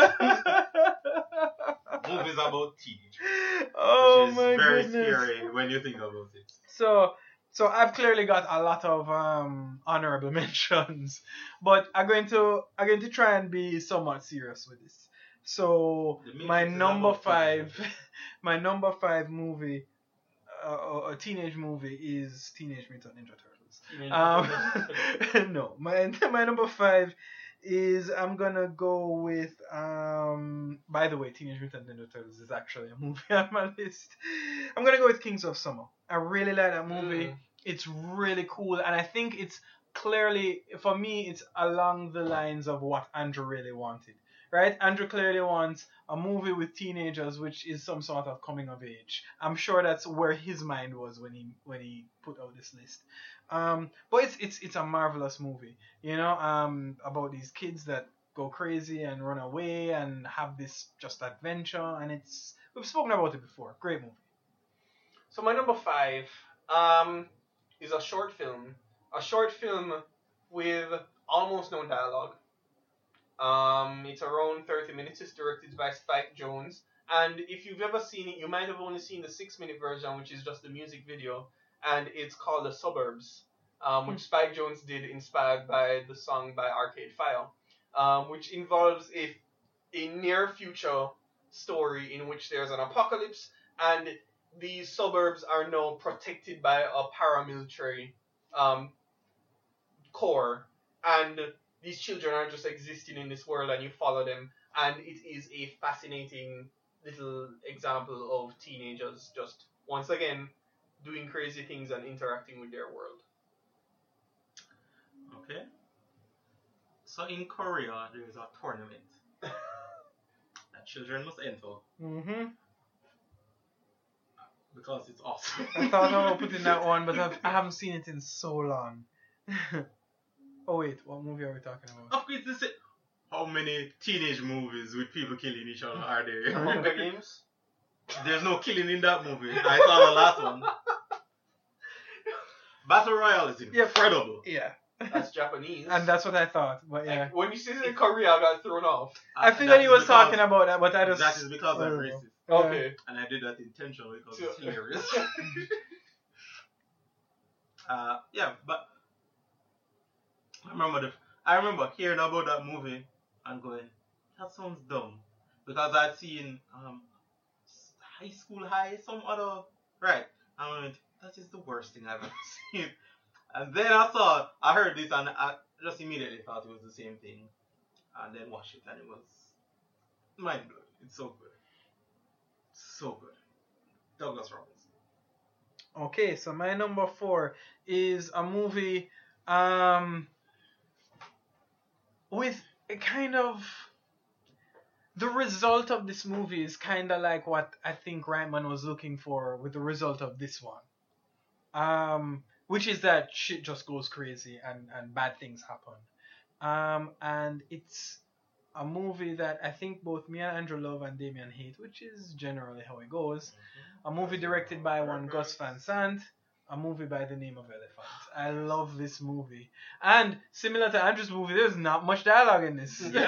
movies about teenagers. Oh which is my very goodness. scary when you think about it. So, so I've clearly got a lot of um, honorable mentions, but I'm going to I'm going to try and be somewhat serious with this. So The my Matrix is number about five, teenagers. my number five movie, uh, a teenage movie is Teenage Mutant Ninja Turtles. Teenage Um, no, my my number five is I'm gonna go with um. By the way, Teenage Mutant Ninja Turtles is actually a movie on my list. I'm gonna go with Kings of Summer. I really like that movie. Mm. It's really cool, and I think it's clearly for me. It's along the lines of what Andrew really wanted. Right? Andrew clearly wants a movie with teenagers, which is some sort of coming of age. I'm sure that's where his mind was when he when he put out this list. Um, but it's it's it's a marvelous movie, you know, um, about these kids that go crazy and run away and have this just adventure, and it's we've spoken about it before. Great movie. So my number five um, is a short film. A short film with almost no dialogue. Um, it's around thirty minutes. It's directed by Spike Jonze. And if you've ever seen it, you might have only seen the six-minute version, which is just the music video. And it's called The Suburbs, um, which Spike Jonze did, inspired by the song by Arcade Fire, um, which involves a, a near-future story in which there's an apocalypse, and these suburbs are now protected by a paramilitary um, corps, and these children are just existing in this world, and you follow them, and it is a fascinating little example of teenagers just, once again, doing crazy things and interacting with their world. Okay. So in Korea, there is a tournament that children must enter Mm-hmm. because it's awesome. I thought I would put in that one, but I've, I haven't seen it in so long. Oh wait, what movie are we talking about? Of course, this is, how many teenage movies with people killing each other are there? Hunger Games? There's no killing in that movie. I saw the last one. Battle Royale is incredible. Yeah. That's Japanese. And that's what I thought, but yeah. Like, when you see it in Korea, I got thrown off. I figured he was talking about that, but I just... That is because I'm Oh. racist. Okay. And I did that intentionally because So- it's hilarious. uh, yeah, but I remember the I remember hearing about that movie and going, that sounds dumb, because I'd seen um, High School High, some other right. I went, that is the worst thing I've ever seen. And then I saw, I heard this, and I just immediately thought it was the same thing, and then watched it, and it was mind blowing. It's so good, so good. Douglas Robinson. Okay, so my number four is a movie um, with a kind of... The result of this movie is kind of like what I think Reitman was looking for with the result of this one. Um, which is that shit just goes crazy and, and bad things happen. Um, and it's a movie that I think both me and Andrew love and Damien hate, which is generally how it goes. A movie directed by one Gus Van Sant. a movie by the name of Elephant. I love this movie. And similar to Andrew's movie, there's not much dialogue in this. Or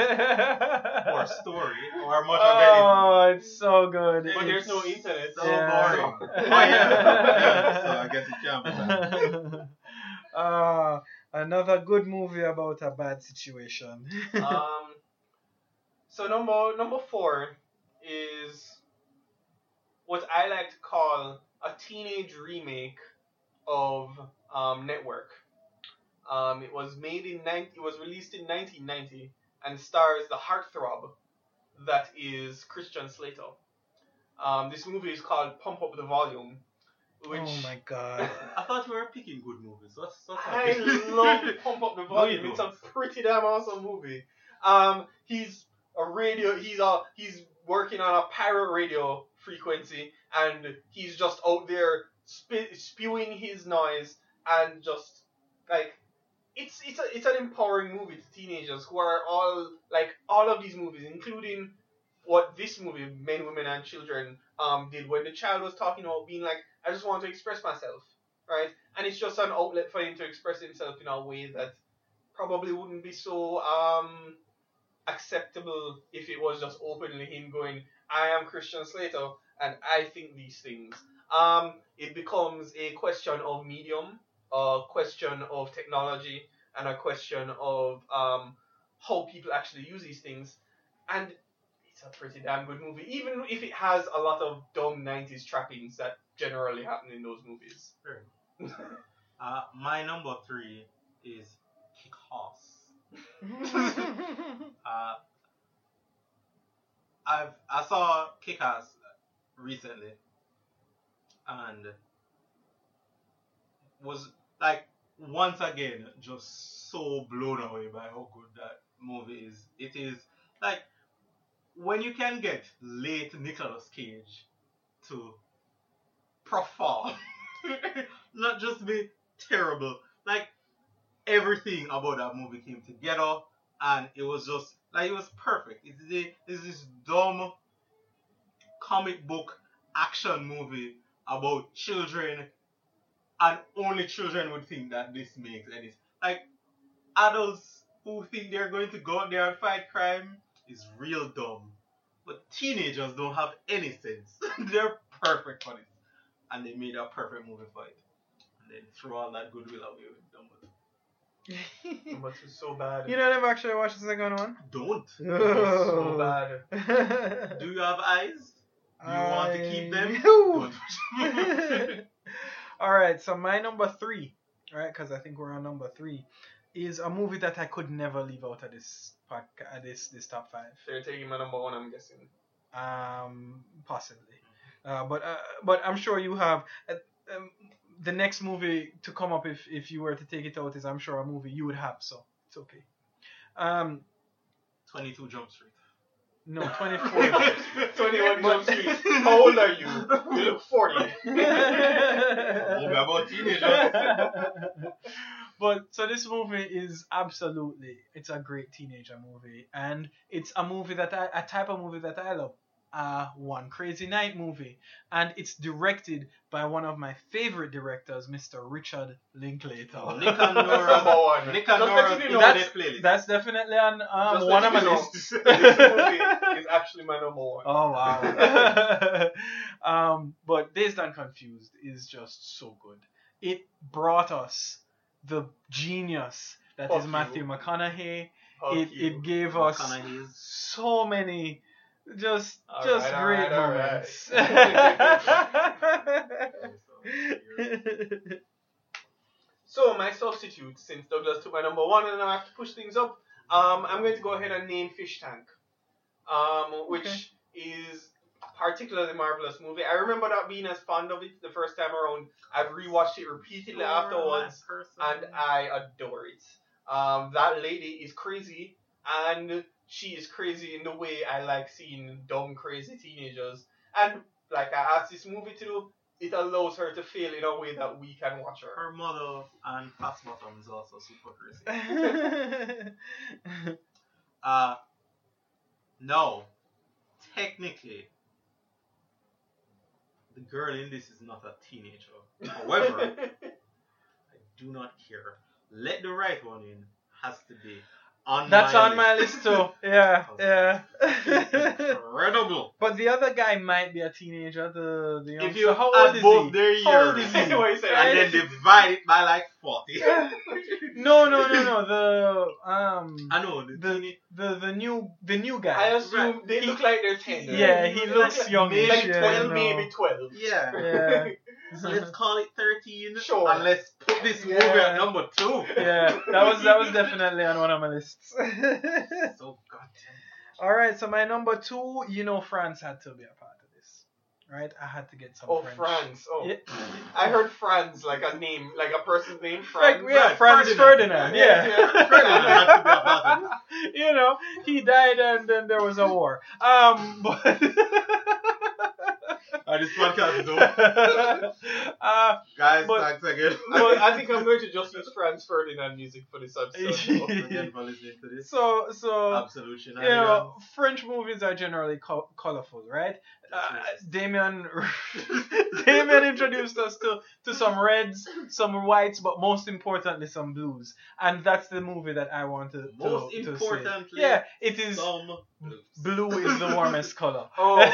story, or much of anything. Oh, it's so good. But there's It's no internet. So Yeah. boring. Oh yeah. yeah. So I guess it can't be that. uh, another good movie about a bad situation. um, so number number four is what I like to call a teenage remake of um, Network. Um, it was made in ni- it was released in nineteen ninety and stars the heartthrob that is Christian Slater. Um, this movie is called Pump Up the Volume. Which Oh my god. I thought you were picking good movies. What's, what's I happening? love Pump Up the Volume. No, you It's a pretty damn awesome movie. Um, he's a radio. He's a he's working on a pirate radio frequency, and he's just out there spe- spewing his noise and just like it's it's a, it's an empowering movie to teenagers who are all like all of these movies, including what this movie, Men, Women, and Children, um, did when the child was talking about being like, I just want to express myself, right? And it's just an outlet for him to express himself in a way that probably wouldn't be so um acceptable if it was just openly him going, I am Christian Slater and I think these things. Um, it becomes a question of medium, a question of technology, and a question of um how people actually use these things. And it's a pretty damn good movie, even if it has a lot of dumb nineties trappings that generally happen in those movies. Fair enough. uh, my number three is Kick-Ass. uh, I've I saw Kick-Ass recently, and was like once again just so blown away by how good that movie is. It is like when you can get late Nicolas Cage to perform, not just be terrible. Like everything about that movie came together, and it was just like it was perfect. It's the it's this dumb comic book action movie about children, and only children would think that this makes any like adults who think they're going to go out there and fight crime is real dumb. But teenagers don't have any sense. They're perfect for it. And they made a perfect movie for it. And then threw all that goodwill away with Dumbo. But it's so bad. You know, never actually watched the second one? Don't. It's so bad. Do you have eyes? Do you want to keep them? I- Don't. Alright, so my number three, right, because I think we're on number three, is a movie that I could never leave out of this podcast, uh, this this top five. So you're taking my number one, I'm guessing. Um, possibly, uh, but uh, but I'm sure you have. Uh, um, the next movie to come up, if if you were to take it out, is I'm sure a movie you would have. So it's okay. Um, twenty-two Jump Street. no, twenty-four. twenty-one Jump Street. How old are you? You look forty. Oh, we're about teenagers. But so this movie is absolutely, it's a great teenager movie, and it's a movie that I, a type of movie that I love, uh, One Crazy Night movie, and it's directed by one of my favorite directors, Mister Richard Linklater. Oh, Nick and Nora's, Number one. Nick and Just Nora's let you know. Internet That's, playlist. that's definitely on um, Just one let of my you know. lists. This movie is actually my number one. Oh wow. um, but Dazed and Confused is just so good. It brought us the genius that Fuck is you. Matthew McConaughey. Fuck It you. it gave us McConaughey's. so many just All just right, all great right, all moments. So my substitute, since Douglas took my number one and I have to push things up, um, I'm going to go ahead and name Fish Tank, um, which Okay. is a particularly marvelous movie. I remember not being as fond of it the first time around. I've rewatched it repeatedly afterwards, and I adore it. Um, that lady is crazy, and she is crazy in the way I like seeing dumb, crazy teenagers. And like I asked this movie to do, it allows her to fail in a way that we can watch her. Her mother and Fast Bottom is also super crazy. uh, no, technically, the girl in this is not a teenager. However, I do not care. Let the right one in has to be on That's my on list. my list too. Yeah, yeah. Incredible. But the other guy might be a teenager. The the If youngster. you how add old is both he? their How old years is he? What you say? and then divide it by like forty. No, no, no, no. The um. I know the, the the the new the new guy. I assume Right. they look like they're ten. Yeah, he looks youngish. Like yeah, twelve, you know. maybe twelve. Yeah. Yeah. So let's call it thirteen. Sure. And let's put this movie Yeah. at number two. Yeah, that was that was definitely on one of my lists. So goddamn. All right, so my number two, you know, France had to be a part of this, right? I had to get some Oh, French. France. Oh, Yeah. I heard Franz, like a name, like a person's name, Like, Franz. yeah, Right, Franz Ferdinand. Ferdinand, yeah. Ferdinand had to be a part of it. You know, he died and then there was a war. Um, but Uh, this podcast is over. uh, Guys, but- thanks again. I, I think I'm going to just use Franz Ferdinand music for this episode. Once again for listening to this. so so Absolute you shenanigans. know, French movies are generally co- colorful, right? Uh, Damien, Damien introduced us to, to some reds, some whites, but most importantly, some blues, and that's the movie that I want to. Most to, to importantly, see. Yeah, it is. Some blues. Blue is the warmest color. Oh,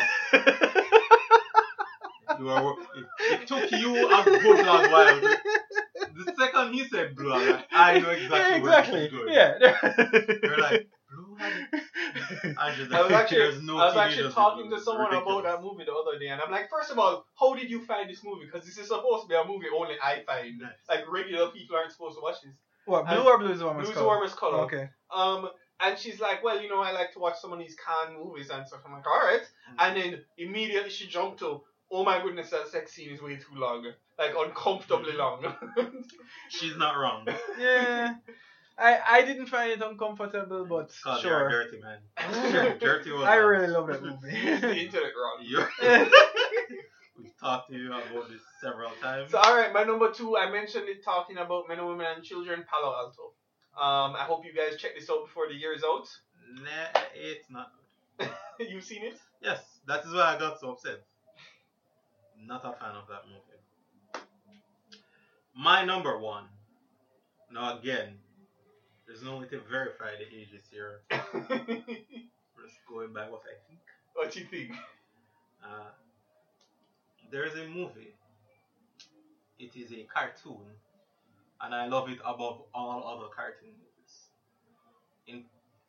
You are, it, it took you a good long while. The second he said blue, I'm like, I know exactly, exactly. where this is going. Yeah. You're like, blue? Andrew, I was actually, there's no I was actually teenagers talking in to blue. someone Ridiculous. about that movie the other day, and I'm like, first of all, how did you find this movie? Because this is supposed to be a movie only I find. Nice. Like regular people aren't supposed to watch this. What, blue And or blue is the warmest Blue's color? warmest color. Okay. Um, and she's like, well, you know, I like to watch some of these Cannes movies and stuff. I'm like, all right. And then immediately she jumped to, oh my goodness, that sex scene is way too long, like uncomfortably long. She's not wrong. Yeah. I, I didn't find it uncomfortable, but God, you're a sure. dirty man. Dirty old I man. really love that movie. the internet wrong. You're- We've talked to you about this several times. So, all right, my number two, I mentioned it talking about men and women and children, Palo Alto. Um, I hope you guys check this out before the year is out. Nah, it's not good. You've seen it? Yes, that is why I got so upset. Not a fan of that movie. My number one. Now again, there's no way to verify the ages here. We're just going by what I think. What do you think? Uh, there's a movie. It is a cartoon, and I love it above all other cartoon movies. In,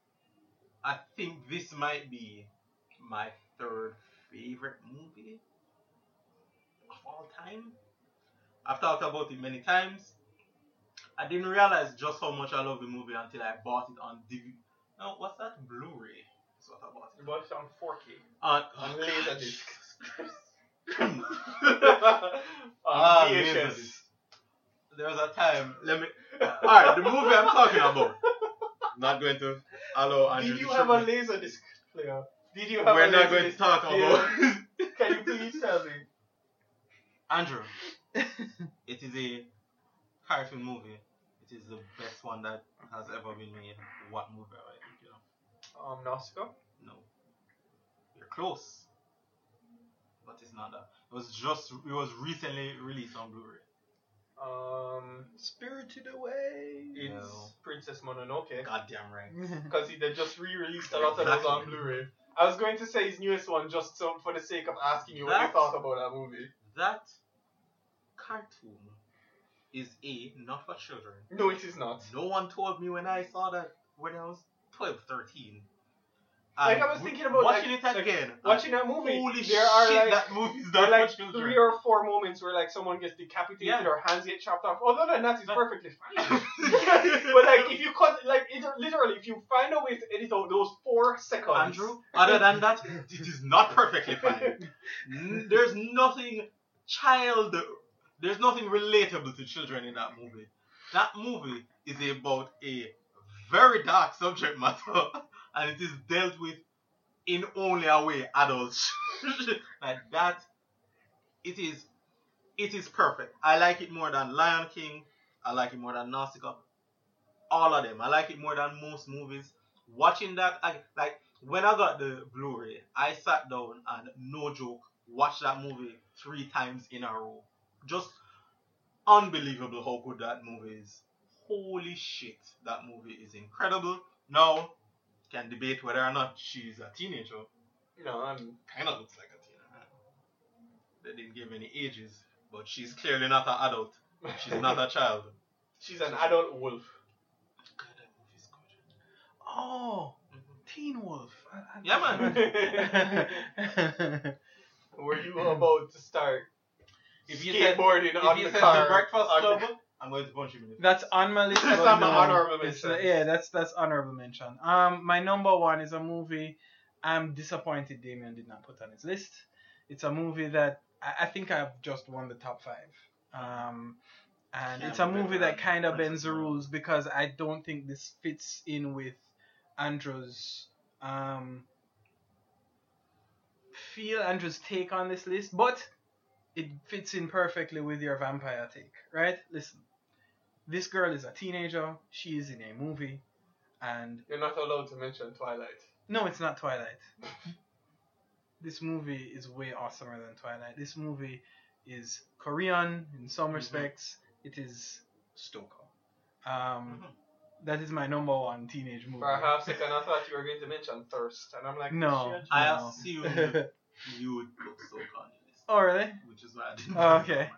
I think this might be my third favorite movie of all time. I've talked about it many times. I didn't realize just how much I love the movie until I bought it on D V D. No, what's that? Blu-ray. That's what I bought it. You watched it on four K. On, On Laserdisc. on On V H S. Laserdisc. There was a time. Let me. Alright, the movie I'm talking about. Not going to allow Andrew Did you to have a shoot me. Laserdisc player? Did you have We're a not going to Laserdisc talk player? about. Can you please tell me? Andrew, it is a cartoon movie. It is the best one that has ever been made. What movie are I thinking of? Um, Nausicaa? No. You're close. But it's not that. It was just, it was recently released on Blu-ray. Um, Spirited Away. it's No. Princess Mononoke. Goddamn right. Because they just re-released a lot of those on Exactly. Blu-ray. I was going to say his newest one just so for the sake of asking you what you That- thought about that movie. That cartoon is A, not for children. No, it is not. No one told me when I saw that when I was twelve, thirteen. Like And I was thinking about watching like, it like, again. watching that movie. Holy there are shit, like, that movie's there not are like for children. three or four moments where like someone gets decapitated Yeah. or hands get chopped off. Other than that, it's perfectly fine. But like if you cut like it, literally if you find a way to edit out those four seconds, Andrew, other than that, it is not perfectly fine. N- There's nothing child, there's nothing relatable to children in that movie. That movie is about a very dark subject matter, and it is dealt with in only a way adults like that. It is, it is perfect. I like it more than Lion King. I like it more than Nausicaa. All of them. I like it more than most movies. Watching that, I, like when I got the Blu-ray, I sat down and no joke watched that movie three times in a row. Just unbelievable how good that movie is. Holy shit, that movie is incredible. Now, can debate whether or not she's a teenager. No, I'm kind of looks like a teenager. They didn't give any ages, but she's clearly not an adult. She's not a child. She's an adult wolf. God, that movie's good. Oh, Teen Wolf. I, I Yeah, man. Were you about to start If you said, skateboarding if on you the said car? the Breakfast on Club, the- I'm going to punch you in the face. That's on my list. That's but on my no, honorable it's, mentions. uh, yeah, that's that's honorable mention. Um, my number one is a movie I'm disappointed Damien did not put on his list. It's a movie that I, I think I've just won the top five. Um, and Can't it's a be movie better that than kind of Princess bends the Bride. rules because I don't think this fits in with Andrew's um feel Andrew's take on this list, but it fits in perfectly with your vampire take, right? Listen, this girl is a teenager. She is in a movie, and You're not allowed to mention Twilight. no, it's not Twilight. This movie is way awesomer than Twilight. This movie is Korean in some respects. It is Stoker. Um, that is my number one teenage movie. For a half second, I thought you were going to mention Thirst, and I'm like, No. shit. I No. assumed you would put Stoker on your list. Oh, really? Which is why I didn't. Oh, okay.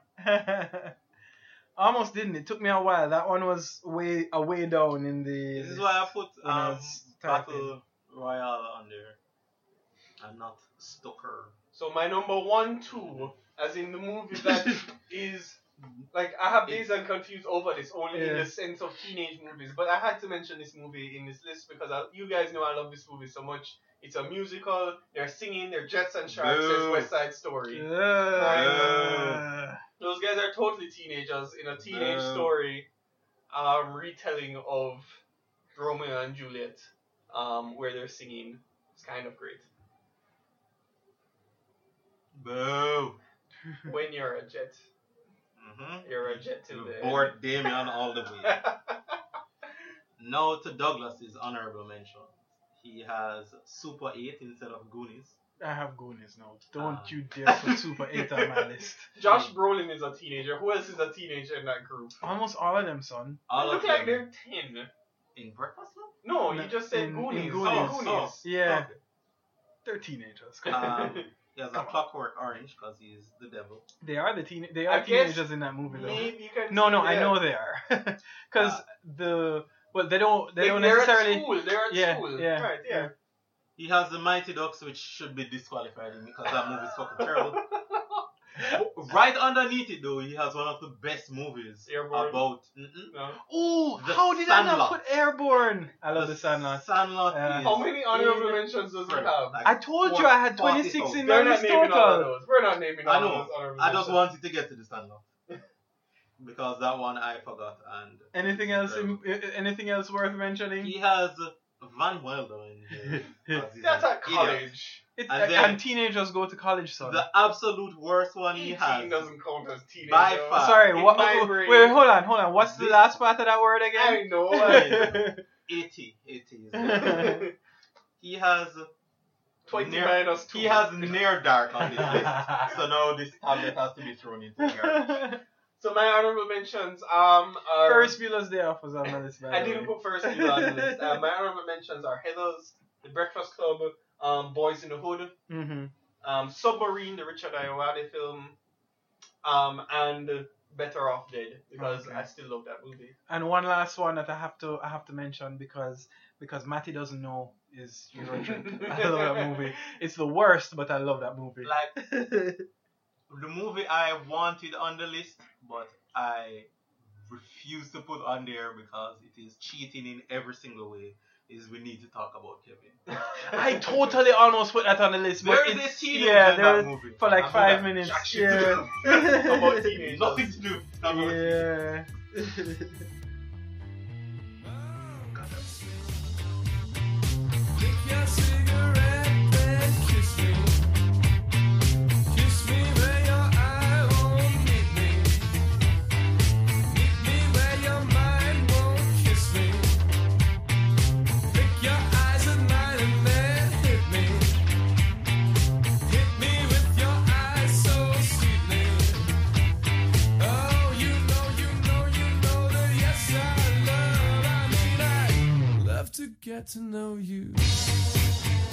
I almost didn't. It took me a while. That one was way a way down in the. This is why I put when I um, was typing. Battle Royale on there. And not Stoker. So my number one, two, as in the movie that is like I have these and confused over this only in Yeah. the sense of teenage movies, but I had to mention this movie in this list because I, you guys know I love this movie so much. It's a musical. They're singing. They're Jets and Sharks. There's Boo. West Side Story. Uh, Those guys are totally teenagers in a teenage Boo. story, um, retelling of Romeo and Juliet, um, where they're singing. It's kind of great. Boo. When you're a jet, Mm-hmm. you're a jet till You the end. bored Damien all the way. Now to Douglas's honorable mention. He has Super eight instead of Goonies. I have Goonies now. Don't Ah. you dare put Super eight on my list. Josh Brolin is a teenager. Who else is a teenager in that group? Almost all of them, son. All They of look like them they're ten. in Breakfast Club? No, No, you just said in- Goonies. in Oh, Goonies. Goonies. Yeah, Okay. they're teenagers. Um, he has a Come on. Clockwork Orange because he's the devil. They are the teen. They I are guess teenagers in that movie, though. Maybe you can No, see no, I them. know they are. Because Uh, the well, they don't. They Like, don't they're necessarily. at school. They're at Yeah, school. yeah, Right, yeah. He has the Mighty Ducks, which should be disqualified him because that movie's fucking terrible. Right underneath it, though, he has one of the best movies Airborne? about. Mm-mm. No. Oh, The how did I not Sandlot. put Airborne? I love the Sandlot. Sandlot Yeah. is How many honorable mentions does he Right. have? Like I told you I had forty twenty-six thousand. in They're my not naming all of historical. those. We're not naming all I of know. those honorable I just mentions. wanted to get to the Sandlot. Because that one I forgot. And Anything else? In, anything else worth mentioning? he has Van Wilder in here. 'cause he's That's an at idiot. college. It, And and, then- teenagers go to college, son. The absolute worst one he eighteen has. doesn't count as teenager. By far. Sorry, in what? my oh, brain- wait, hold on, hold on. What's the This- last part of that word I again? know. eighty. eighty is it. He has Twenty near, minus two. He has near dark on his list. So now this tablet has to be thrown into the garbage. So my honorable mentions um are Ferris Bueller's Day Off was on my list, by I the didn't way. put Ferris Bueller on the list. Uh, my honorable mentions are Heathers, The Breakfast Club, um, Boys in the Hood, Mm-hmm. um, Submarine, the Richard Ayoade film, um, and Better Off Dead because Okay. I still love that movie. And one last one that I have to I have to mention because because Matty doesn't know is Eurotrip. I love that movie. It's the worst, but I love that movie. Like the movie I wanted on the list, but I refuse to put on there because it is cheating in every single way. Is We Need to Talk About Kevin. I totally almost put that on the list, but There is it's a teen yeah, in there that is- movie. for like I five forgot minutes. jack shit Yeah. About teenagers. Nothing to do. About Yeah. Hit me with your eyes so sweet. get to know you.